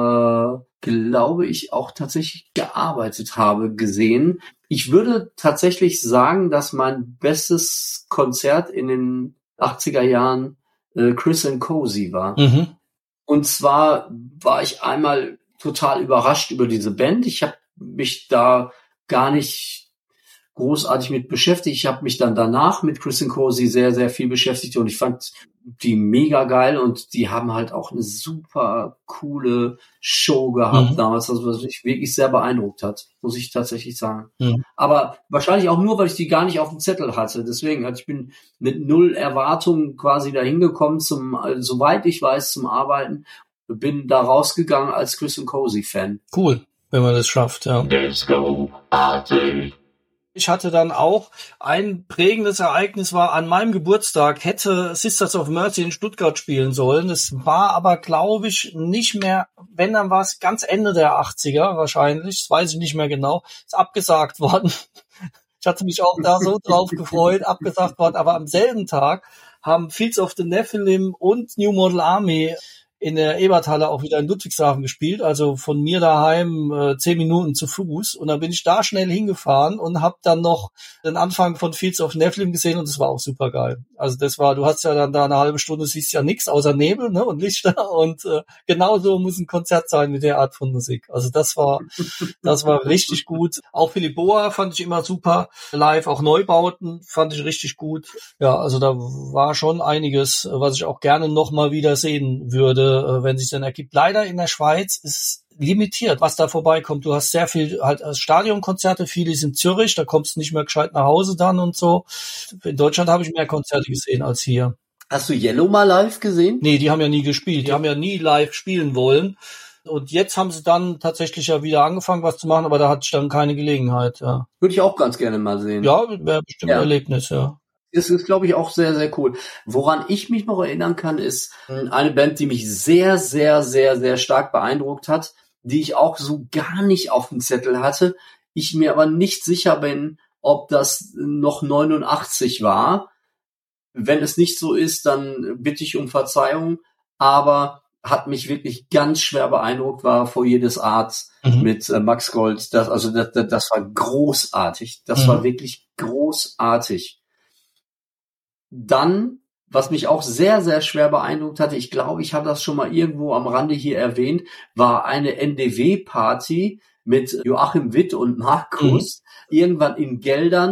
da, glaube ich, auch tatsächlich gearbeitet habe, gesehen. Ich würde tatsächlich sagen, dass mein bestes Konzert in den achtziger Jahren äh, Chris and Cozy war. Mhm. Und zwar war ich einmal total überrascht über diese Band. Ich habe mich da gar nicht großartig mit beschäftigt. Ich habe mich dann danach mit Chris and Cozy sehr, sehr viel beschäftigt und ich fand die mega geil und die haben halt auch eine super coole Show gehabt mhm. damals, also was mich wirklich sehr beeindruckt hat, muss ich tatsächlich sagen. Mhm. Aber wahrscheinlich auch nur, weil ich die gar nicht auf dem Zettel hatte. Deswegen, also ich bin mit null Erwartungen quasi dahin gekommen, zum, also, soweit ich weiß, zum Arbeiten, bin da rausgegangen als Chris and Cozy Fan. Cool, wenn man das schafft, ja. Disco Party. Ich hatte dann auch ein prägendes Ereignis war, an meinem Geburtstag hätte Sisters of Mercy in Stuttgart spielen sollen. Das war aber, glaube ich, nicht mehr, wenn, dann war es ganz Ende der achtziger wahrscheinlich, das weiß ich nicht mehr genau, ist abgesagt worden. Ich hatte mich auch da so drauf gefreut, abgesagt worden, aber am selben Tag haben Fields of the Nephilim und New Model Army in der Eberthalle auch wieder in Ludwigshafen gespielt, also von mir daheim äh, zehn Minuten zu Fuß. Und dann bin ich da schnell hingefahren und habe dann noch den Anfang von Fields of Nephilim gesehen und das war auch super geil. Also das war, du hast ja dann da eine halbe Stunde, siehst ja nichts außer Nebel, ne, und Lichter und äh, genauso muss ein Konzert sein mit der Art von Musik. Also das war, das war richtig gut. Auch Philipp Boa fand ich immer super live, auch Neubauten fand ich richtig gut. Ja, also da war schon einiges, was ich auch gerne noch mal wieder sehen würde, wenn sich dann ergibt. Leider in der Schweiz ist limitiert, was da vorbeikommt. Du hast sehr viel halt Stadionkonzerte, viele sind in Zürich, da kommst du nicht mehr gescheit nach Hause dann und so. In Deutschland habe ich mehr Konzerte gesehen als hier. Hast du Yellow mal live gesehen? Nee, die haben ja nie gespielt. Die haben ja nie live spielen wollen. Und jetzt haben sie dann tatsächlich ja wieder angefangen, was zu machen, aber da hatte ich dann keine Gelegenheit. Ja. Würde ich auch ganz gerne mal sehen. Ja, wäre bestimmt ja. ein Erlebnis, ja. Das ist, glaube ich, auch sehr, sehr cool. Woran ich mich noch erinnern kann, ist eine Band, die mich sehr, sehr, sehr, sehr stark beeindruckt hat, die ich auch so gar nicht auf dem Zettel hatte. Ich mir aber nicht sicher bin, ob das noch neunundachtzig war. Wenn es nicht so ist, dann bitte ich um Verzeihung. Aber hat mich wirklich ganz schwer beeindruckt, war Foyer des Arts mhm. mit äh, Max Gold. Das, also das, das, das war großartig. Das mhm. war wirklich großartig. Dann, was mich auch sehr, sehr schwer beeindruckt hatte, ich glaube, ich habe das schon mal irgendwo am Rande hier erwähnt, war eine N D W-Party mit Joachim Witt und Markus, mhm. irgendwann in Geldern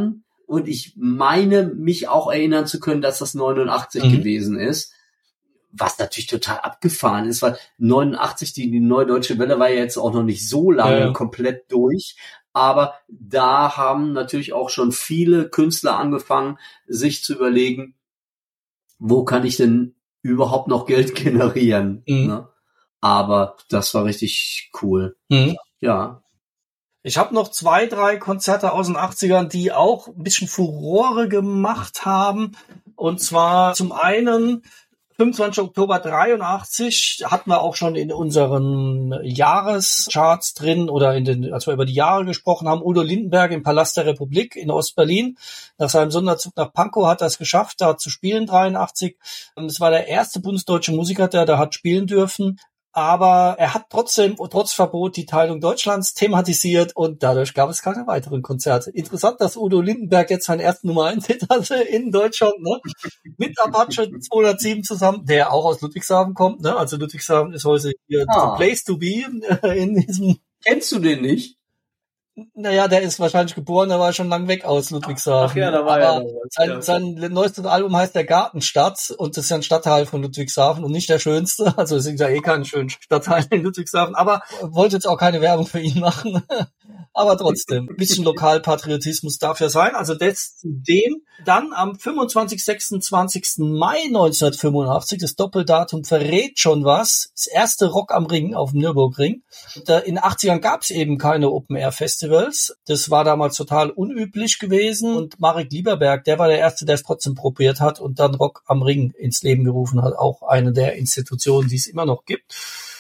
und ich meine, mich auch erinnern zu können, dass das neunundachtzig Mhm. gewesen ist. Was natürlich total abgefahren ist, weil neunundachtzig, die, die Neue Deutsche Welle war ja jetzt auch noch nicht so lange Ja, ja. komplett durch. Aber da haben natürlich auch schon viele Künstler angefangen, sich zu überlegen, wo kann ich denn überhaupt noch Geld generieren? Mhm. Ne? Aber das war richtig cool. Mhm. Ja. Ich habe noch zwei, drei Konzerte aus den achtzigern, die auch ein bisschen Furore gemacht haben. Und zwar zum einen fünfundzwanzigster Oktober dreiundachtzig hatten wir auch schon in unseren Jahrescharts drin oder in den, als wir über die Jahre gesprochen haben, Udo Lindenberg im Palast der Republik in Ostberlin. Nach seinem Sonderzug nach Pankow hat er es geschafft, da zu spielen, dreiundachtzig. Es war der erste bundesdeutsche Musiker, der da hat spielen dürfen. Aber er hat trotzdem, trotz Verbot, die Teilung Deutschlands thematisiert und dadurch gab es keine weiteren Konzerte. Interessant, dass Udo Lindenberg jetzt seinen ersten Nummer eins Hit hatte in Deutschland, ne? Mit Apache zweihundertsieben zusammen, der auch aus Ludwigshafen kommt, ne? Also Ludwigshafen ist heute hier Ah. the place to be in diesem. Kennst du den nicht? Naja, der ist wahrscheinlich geboren, der war schon lang weg aus Ludwigshafen. Ach ja, da war Aber ja noch was, sein, ja. sein neuestes Album heißt Der Gartenstadt und das ist ja ein Stadtteil von Ludwigshafen und nicht der schönste. Also es sind ja eh keine schönen Stadtteile in Ludwigshafen. Aber wollte jetzt auch keine Werbung für ihn machen. Aber trotzdem, ein bisschen Lokalpatriotismus darf ja sein. Also das zu dem. Dann am fünfundzwanzigsten, sechsundzwanzigsten Mai neunzehnhundertfünfundachtzig, das Doppeldatum verrät schon was, das erste Rock am Ring auf dem Nürburgring. In den achtzigern gab es eben keine Open-Air-Festivals. Das war damals total unüblich gewesen. Und Marek Lieberberg, der war der Erste, der es trotzdem probiert hat und dann Rock am Ring ins Leben gerufen hat. Auch eine der Institutionen, die es immer noch gibt.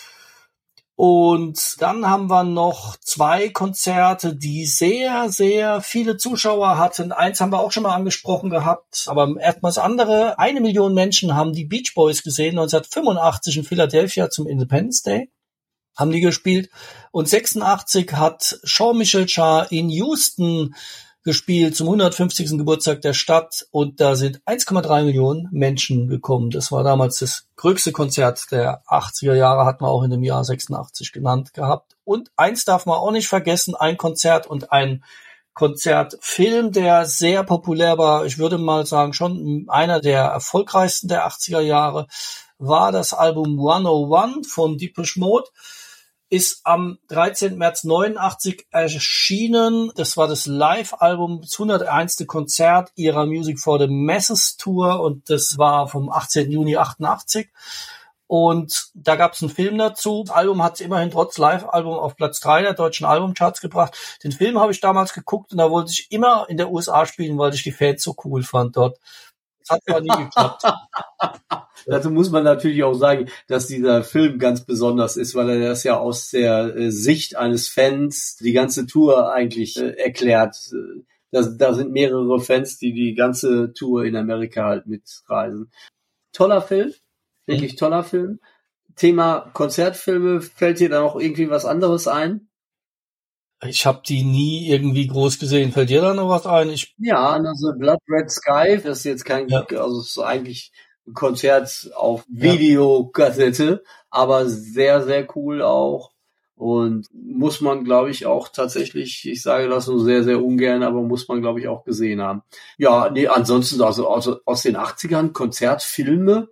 Und dann haben wir noch zwei Konzerte, die sehr, sehr viele Zuschauer hatten. Eins haben wir auch schon mal angesprochen gehabt, aber erstmal das andere. Eine Million Menschen haben die Beach Boys gesehen, neunzehnhundertfünfundachtzig in Philadelphia zum Independence Day. Haben die gespielt. Und sechsundachtzig hat Jean-Michel Jarre in Houston gespielt zum hundertfünfzigsten Geburtstag der Stadt und da sind eins Komma drei Millionen Menschen gekommen. Das war damals das größte Konzert der achtziger Jahre, hat man auch in dem Jahr sechsundachtzig genannt gehabt. Und eins darf man auch nicht vergessen, ein Konzert und ein Konzertfilm, der sehr populär war, ich würde mal sagen, schon einer der erfolgreichsten der achtziger Jahre, war das Album hunderteins von Depeche Mode. Ist am dreizehnten März neunundachtzig erschienen. Das war das Live-Album, das hunderterste Konzert ihrer Music for the Masses Tour und das war vom achtzehnten Juni achtundachtzig. Und da gab es einen Film dazu. Das Album hat es immerhin trotz Live-Album auf Platz drei der deutschen Albumcharts gebracht. Den Film habe ich damals geguckt und da wollte ich immer in der U S A spielen, weil ich die Fans so cool fand dort. Das hat aber nie geklappt. Dazu muss man natürlich auch sagen, dass dieser Film ganz besonders ist, weil er das ja aus der äh, Sicht eines Fans die ganze Tour eigentlich äh, erklärt. Da, da sind mehrere Fans, die die ganze Tour in Amerika halt mitreisen. Toller Film, wirklich toller Film. Thema Konzertfilme, fällt dir da noch irgendwie was anderes ein? Ich habe die nie irgendwie groß gesehen. Fällt dir da noch was ein? Ich Ja, also Blood Red Sky, das ist jetzt kein, Ja. also es ist eigentlich ein Konzert auf Videokassette, aber sehr, sehr cool auch. Und muss man, glaube ich, auch tatsächlich, ich sage das nur sehr, sehr ungern, aber muss man, glaube ich, auch gesehen haben. Ja, nee, ansonsten, also aus, aus den achtzigern, Konzertfilme,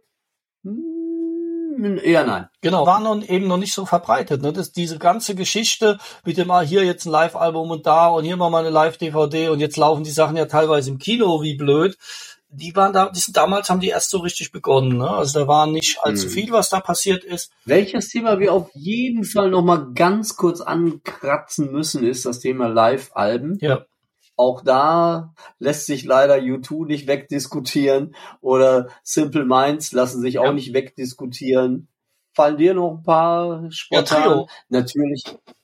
hm, eher nein. Genau, war noch, eben noch nicht so verbreitet. Ne? Das, diese ganze Geschichte mit dem, ah, hier jetzt ein Live-Album und da und hier mal eine Live-D V D und jetzt laufen die Sachen ja teilweise im Kino, wie blöd. Die waren da, die sind, damals haben die erst so richtig begonnen. Ne? Also da war nicht allzu Hm. viel, was da passiert ist. Welches Thema wir auf jeden Fall noch mal ganz kurz ankratzen müssen, ist das Thema Live-Alben. Ja. Auch da lässt sich leider U zwei nicht wegdiskutieren oder Simple Minds lassen sich auch Ja. nicht wegdiskutieren. Fallen dir noch ein paar spontan? Ja, Trio. Natürlich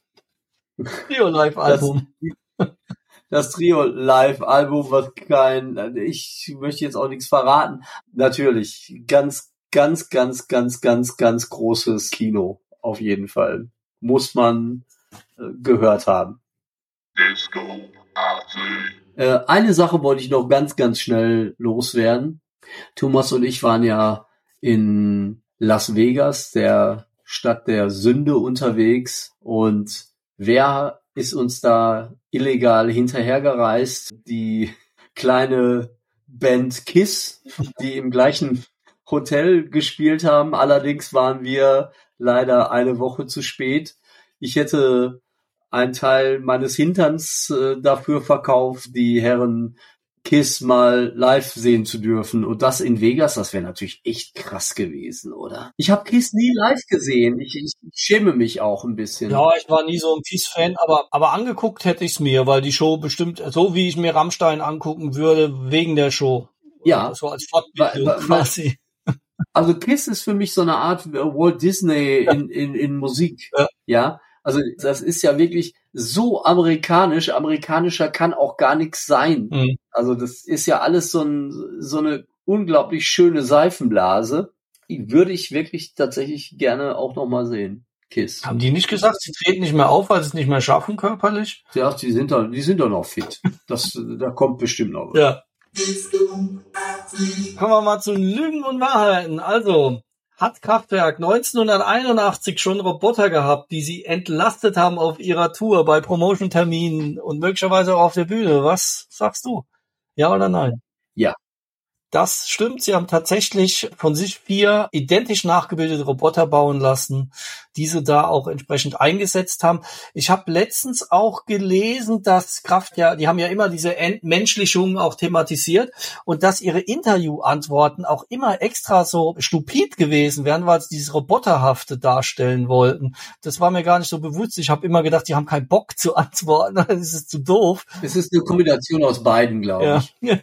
Trio Live-Album. das Trio Live-Album, was kein, ich möchte jetzt auch nichts verraten. Natürlich, ganz, ganz, ganz, ganz, ganz, ganz großes Kino. Auf jeden Fall. Muss man äh, gehört haben. Disco Party. Äh, eine Sache wollte ich noch ganz, ganz schnell loswerden. Thomas und ich waren ja in Las Vegas, der Stadt der Sünde, unterwegs. Und wer ist uns da illegal hinterhergereist? Die kleine Band Kiss, die im gleichen Hotel gespielt haben. Allerdings waren wir leider eine Woche zu spät. Ich hätte einen Teil meines Hinterns äh, dafür verkauft, die Herren Kiss mal live sehen zu dürfen. Und das in Vegas, das wäre natürlich echt krass gewesen, oder? Ich habe Kiss nie live gesehen. Ich, ich schäme mich auch ein bisschen. Ja, ich war nie so ein Kiss-Fan, aber, aber angeguckt hätte ich's mir, weil die Show bestimmt, so wie ich mir Rammstein angucken würde, wegen der Show. Ja. Das war als Fortbildung quasi. Also Kiss ist für mich so eine Art Walt Disney in, in, in Musik. Ja. Ja. Also das ist ja wirklich so amerikanisch. Amerikanischer kann auch gar nichts sein. Mhm. Also das ist ja alles so, ein, so eine unglaublich schöne Seifenblase. Die würde ich wirklich tatsächlich gerne auch noch mal sehen. Kiss. Haben die nicht gesagt, sie treten nicht mehr auf, weil sie es nicht mehr schaffen körperlich? Ja, die sind doch, die sind doch noch fit. Das, da kommt bestimmt noch was. Ja. Kommen wir mal zu Lügen und Wahrheiten. Also, hat Kraftwerk neunzehnhunderteinundachtzig schon Roboter gehabt, die sie entlastet haben auf ihrer Tour bei Promotion-Terminen und möglicherweise auch auf der Bühne? Was sagst du? Ja oder nein? Ja. Das stimmt. Sie haben tatsächlich von sich vier identisch nachgebildete Roboter bauen lassen, diese da auch entsprechend eingesetzt haben. Ich habe letztens auch gelesen, dass Kraft ja, die haben ja immer diese Entmenschlichung auch thematisiert und dass ihre Interviewantworten auch immer extra so stupid gewesen wären, weil sie dieses Roboterhafte darstellen wollten. Das war mir gar nicht so bewusst. Ich habe immer gedacht, die haben keinen Bock zu antworten. Das ist zu doof. Es ist eine Kombination aus beiden, glaube Ja. ich.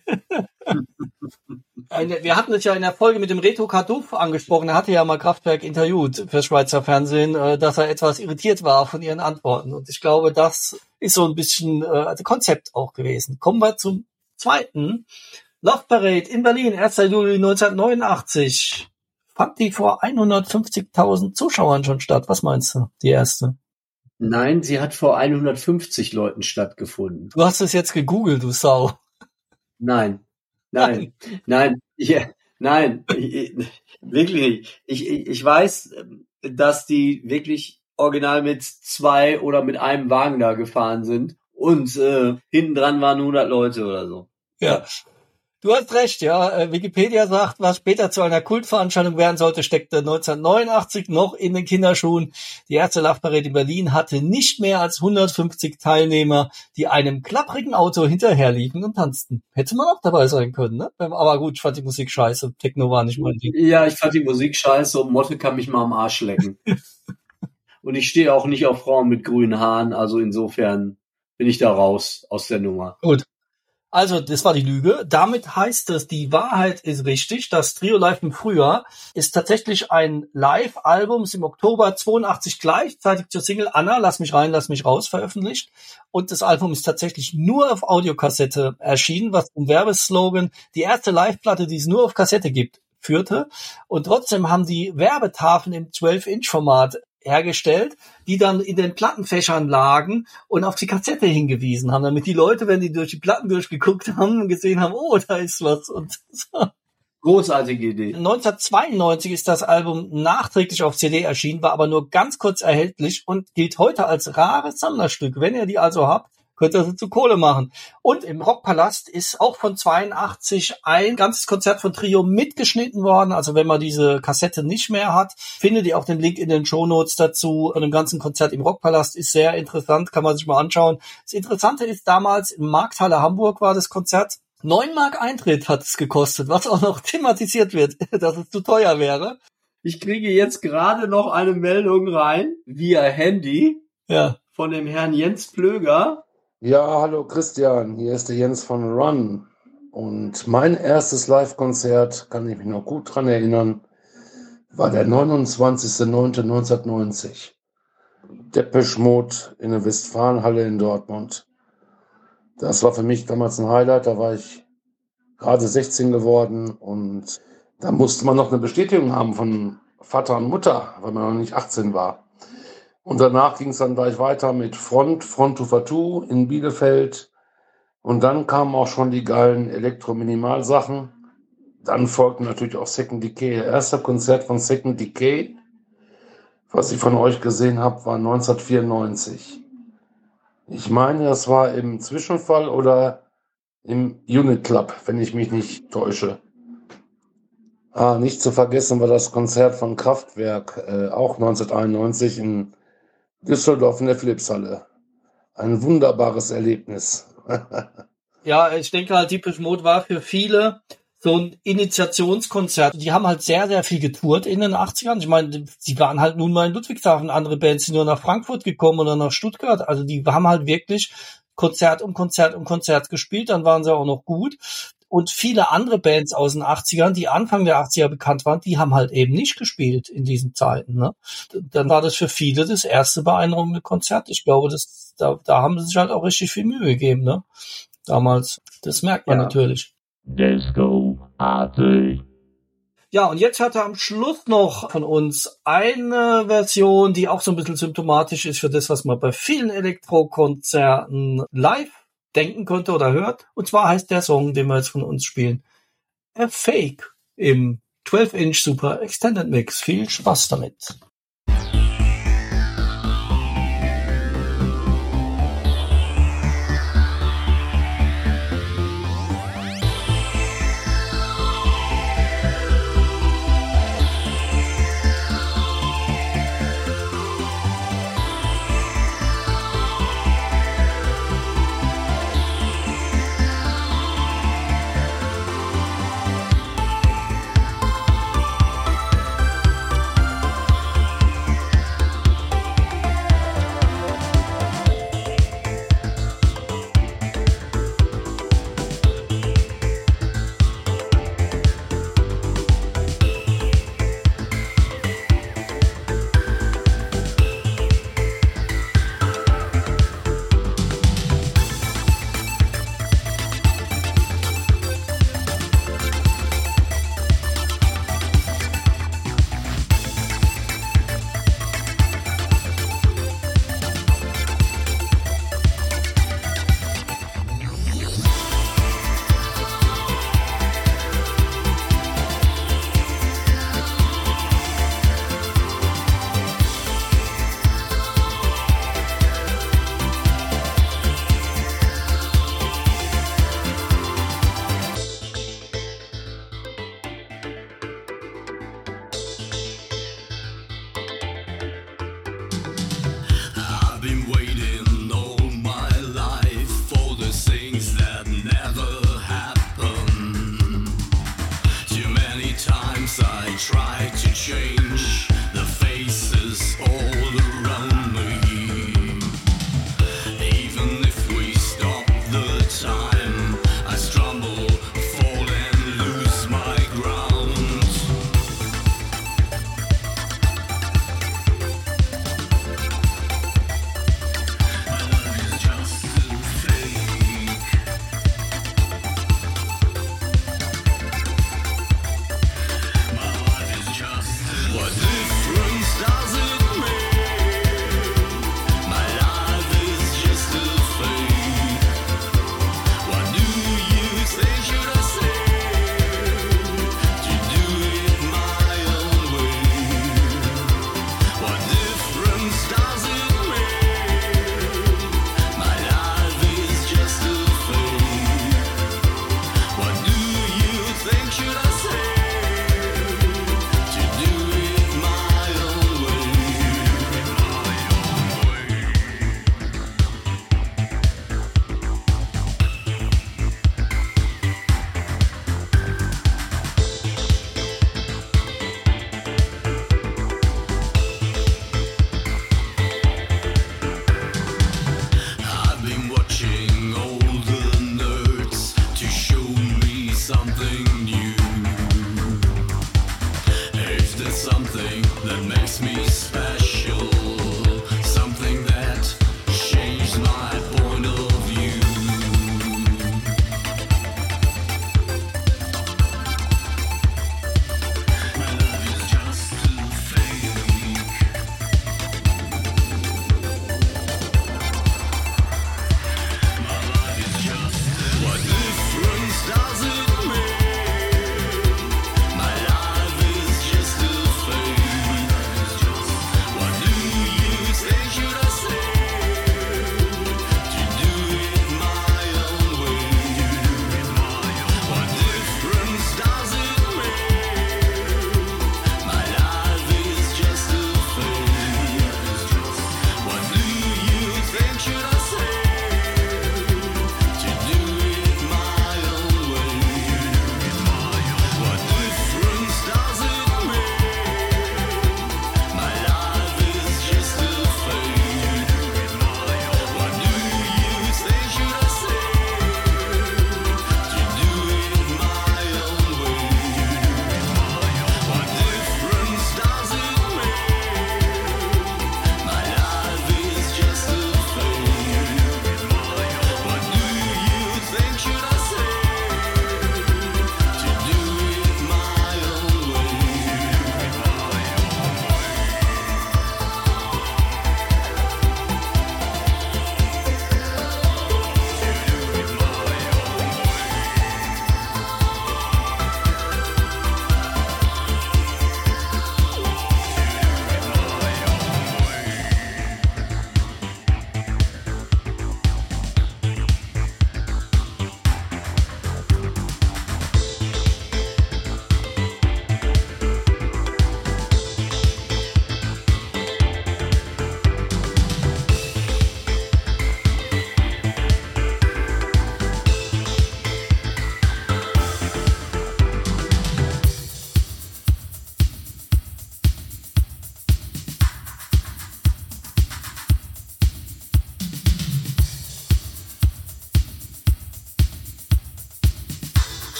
Wir hatten es ja in der Folge mit dem Reto Kaduff angesprochen. Er hatte ja mal Kraftwerk interviewt fürs Schweizer Fernsehen, dass er etwas irritiert war von ihren Antworten. Und ich glaube, das ist so ein bisschen also Konzept auch gewesen. Kommen wir zum zweiten. Love Parade in Berlin, erster Juli neunzehnhundertneunundachtzig. Fand die vor hundertfünfzigtausend Zuschauern schon statt? Was meinst du, die erste? Nein, sie hat vor hundertfünfzig Leuten stattgefunden. Du hast es jetzt gegoogelt, du Sau. Nein. Nein, nein, ja, nein, ich, wirklich nicht. Ich, ich, ich weiß, dass die wirklich original mit zwei oder mit einem Wagen da gefahren sind und äh, hinten dran waren hundert Leute oder so. Ja. Du hast recht, ja. Wikipedia sagt, was später zu einer Kultveranstaltung werden sollte, steckte neunzehnhundertneunundachtzig noch in den Kinderschuhen. Die erste Love Parade in Berlin hatte nicht mehr als hundertfünfzig Teilnehmer, die einem klapprigen Auto hinterherliefen und tanzten. Hätte man auch dabei sein können, ne? Aber gut, ich fand die Musik scheiße. Techno war nicht mein Ding. Ja, ich fand die Musik scheiße und Motte kann mich mal am Arsch lecken. Und ich stehe auch nicht auf Frauen mit grünen Haaren, also insofern bin ich da raus aus der Nummer. Gut. Also, das war die Lüge. Damit heißt es, die Wahrheit ist richtig. Das Trio Live im Frühjahr ist tatsächlich ein Live-Album, ist im Oktober zweiundachtzig gleichzeitig zur Single Anna, Lass mich rein, lass mich raus veröffentlicht. Und das Album ist tatsächlich nur auf Audiokassette erschienen, was zum Werbeslogan die erste Live-Platte, die es nur auf Kassette gibt, führte. Und trotzdem haben die Werbetafeln im zwölf Inch Format hergestellt, die dann in den Plattenfächern lagen und auf die Kassette hingewiesen haben, damit die Leute, wenn die durch die Platten durchgeguckt haben und gesehen haben, oh, da ist was. Und so. Großartige Idee. neunzehnhundertzweiundneunzig ist das Album nachträglich auf C D erschienen, war aber nur ganz kurz erhältlich und gilt heute als rares Sammlerstück. Wenn ihr die also habt, könnt ihr sie zu Kohle machen. Und im Rockpalast ist auch von zweiundachtzig ein ganzes Konzert von Trio mitgeschnitten worden. Also wenn man diese Kassette nicht mehr hat, findet ihr auch den Link in den Shownotes dazu. Von dem ganzen Konzert im Rockpalast ist sehr interessant, kann man sich mal anschauen. Das Interessante ist, damals im Markthalle Hamburg war das Konzert. neun Mark Eintritt hat es gekostet, was auch noch thematisiert wird, dass es zu teuer wäre. Ich kriege jetzt gerade noch eine Meldung rein, via Handy, ja, von dem Herrn Jens Plöger. Ja, hallo Christian, hier ist der Jens von Run. Und mein erstes Live-Konzert, kann ich mich noch gut dran erinnern, war der neunundzwanzigster neunter neunzehnhundertneunzig. Depeche Mode in der Westfalenhalle in Dortmund. Das war für mich damals ein Highlight, da war ich gerade sechzehn geworden und da musste man noch eine Bestätigung haben von Vater und Mutter, weil man noch nicht achtzehn war. Und danach ging es dann gleich weiter mit Front, Front to Fatu in Bielefeld. Und dann kamen auch schon die geilen Elektro-Minimal-Sachen. Dann folgten natürlich auch Second Decay. Das erste Konzert von Second Decay, was ich von euch gesehen habe, war neunzehnhundertvierundneunzig. Ich meine, das war im Zwischenfall oder im Unit Club, wenn ich mich nicht täusche. Ah, nicht zu vergessen war das Konzert von Kraftwerk, äh, auch neunzehnhunderteinundneunzig in Düsseldorf in der Philipshalle. Ein wunderbares Erlebnis. Ja, ich denke halt, Depeche Mode war für viele so ein Initiationskonzert. Die haben halt sehr, sehr viel getourt in den achtzigern. Ich meine, sie waren halt nun mal in Ludwigshafen. Andere Bands sind nur nach Frankfurt gekommen oder nach Stuttgart. Also die haben halt wirklich Konzert um Konzert um Konzert gespielt. Dann waren sie auch noch gut. Und viele andere Bands aus den achtzigern, die Anfang der achtziger bekannt waren, die haben halt eben nicht gespielt in diesen Zeiten. Ne? Dann war das für viele das erste beeindruckende Konzert. Ich glaube, das, da, da haben sie sich halt auch richtig viel Mühe gegeben, ne? Damals. Das merkt man ja natürlich. Disco Party. Ja, und jetzt hat er am Schluss noch von uns eine Version, die auch so ein bisschen symptomatisch ist für das, was man bei vielen Elektrokonzerten live denken könnte oder hört. Und zwar heißt der Song, den wir jetzt von uns spielen, A Fake im zwölf Inch Super Extended Mix. Viel Spaß damit.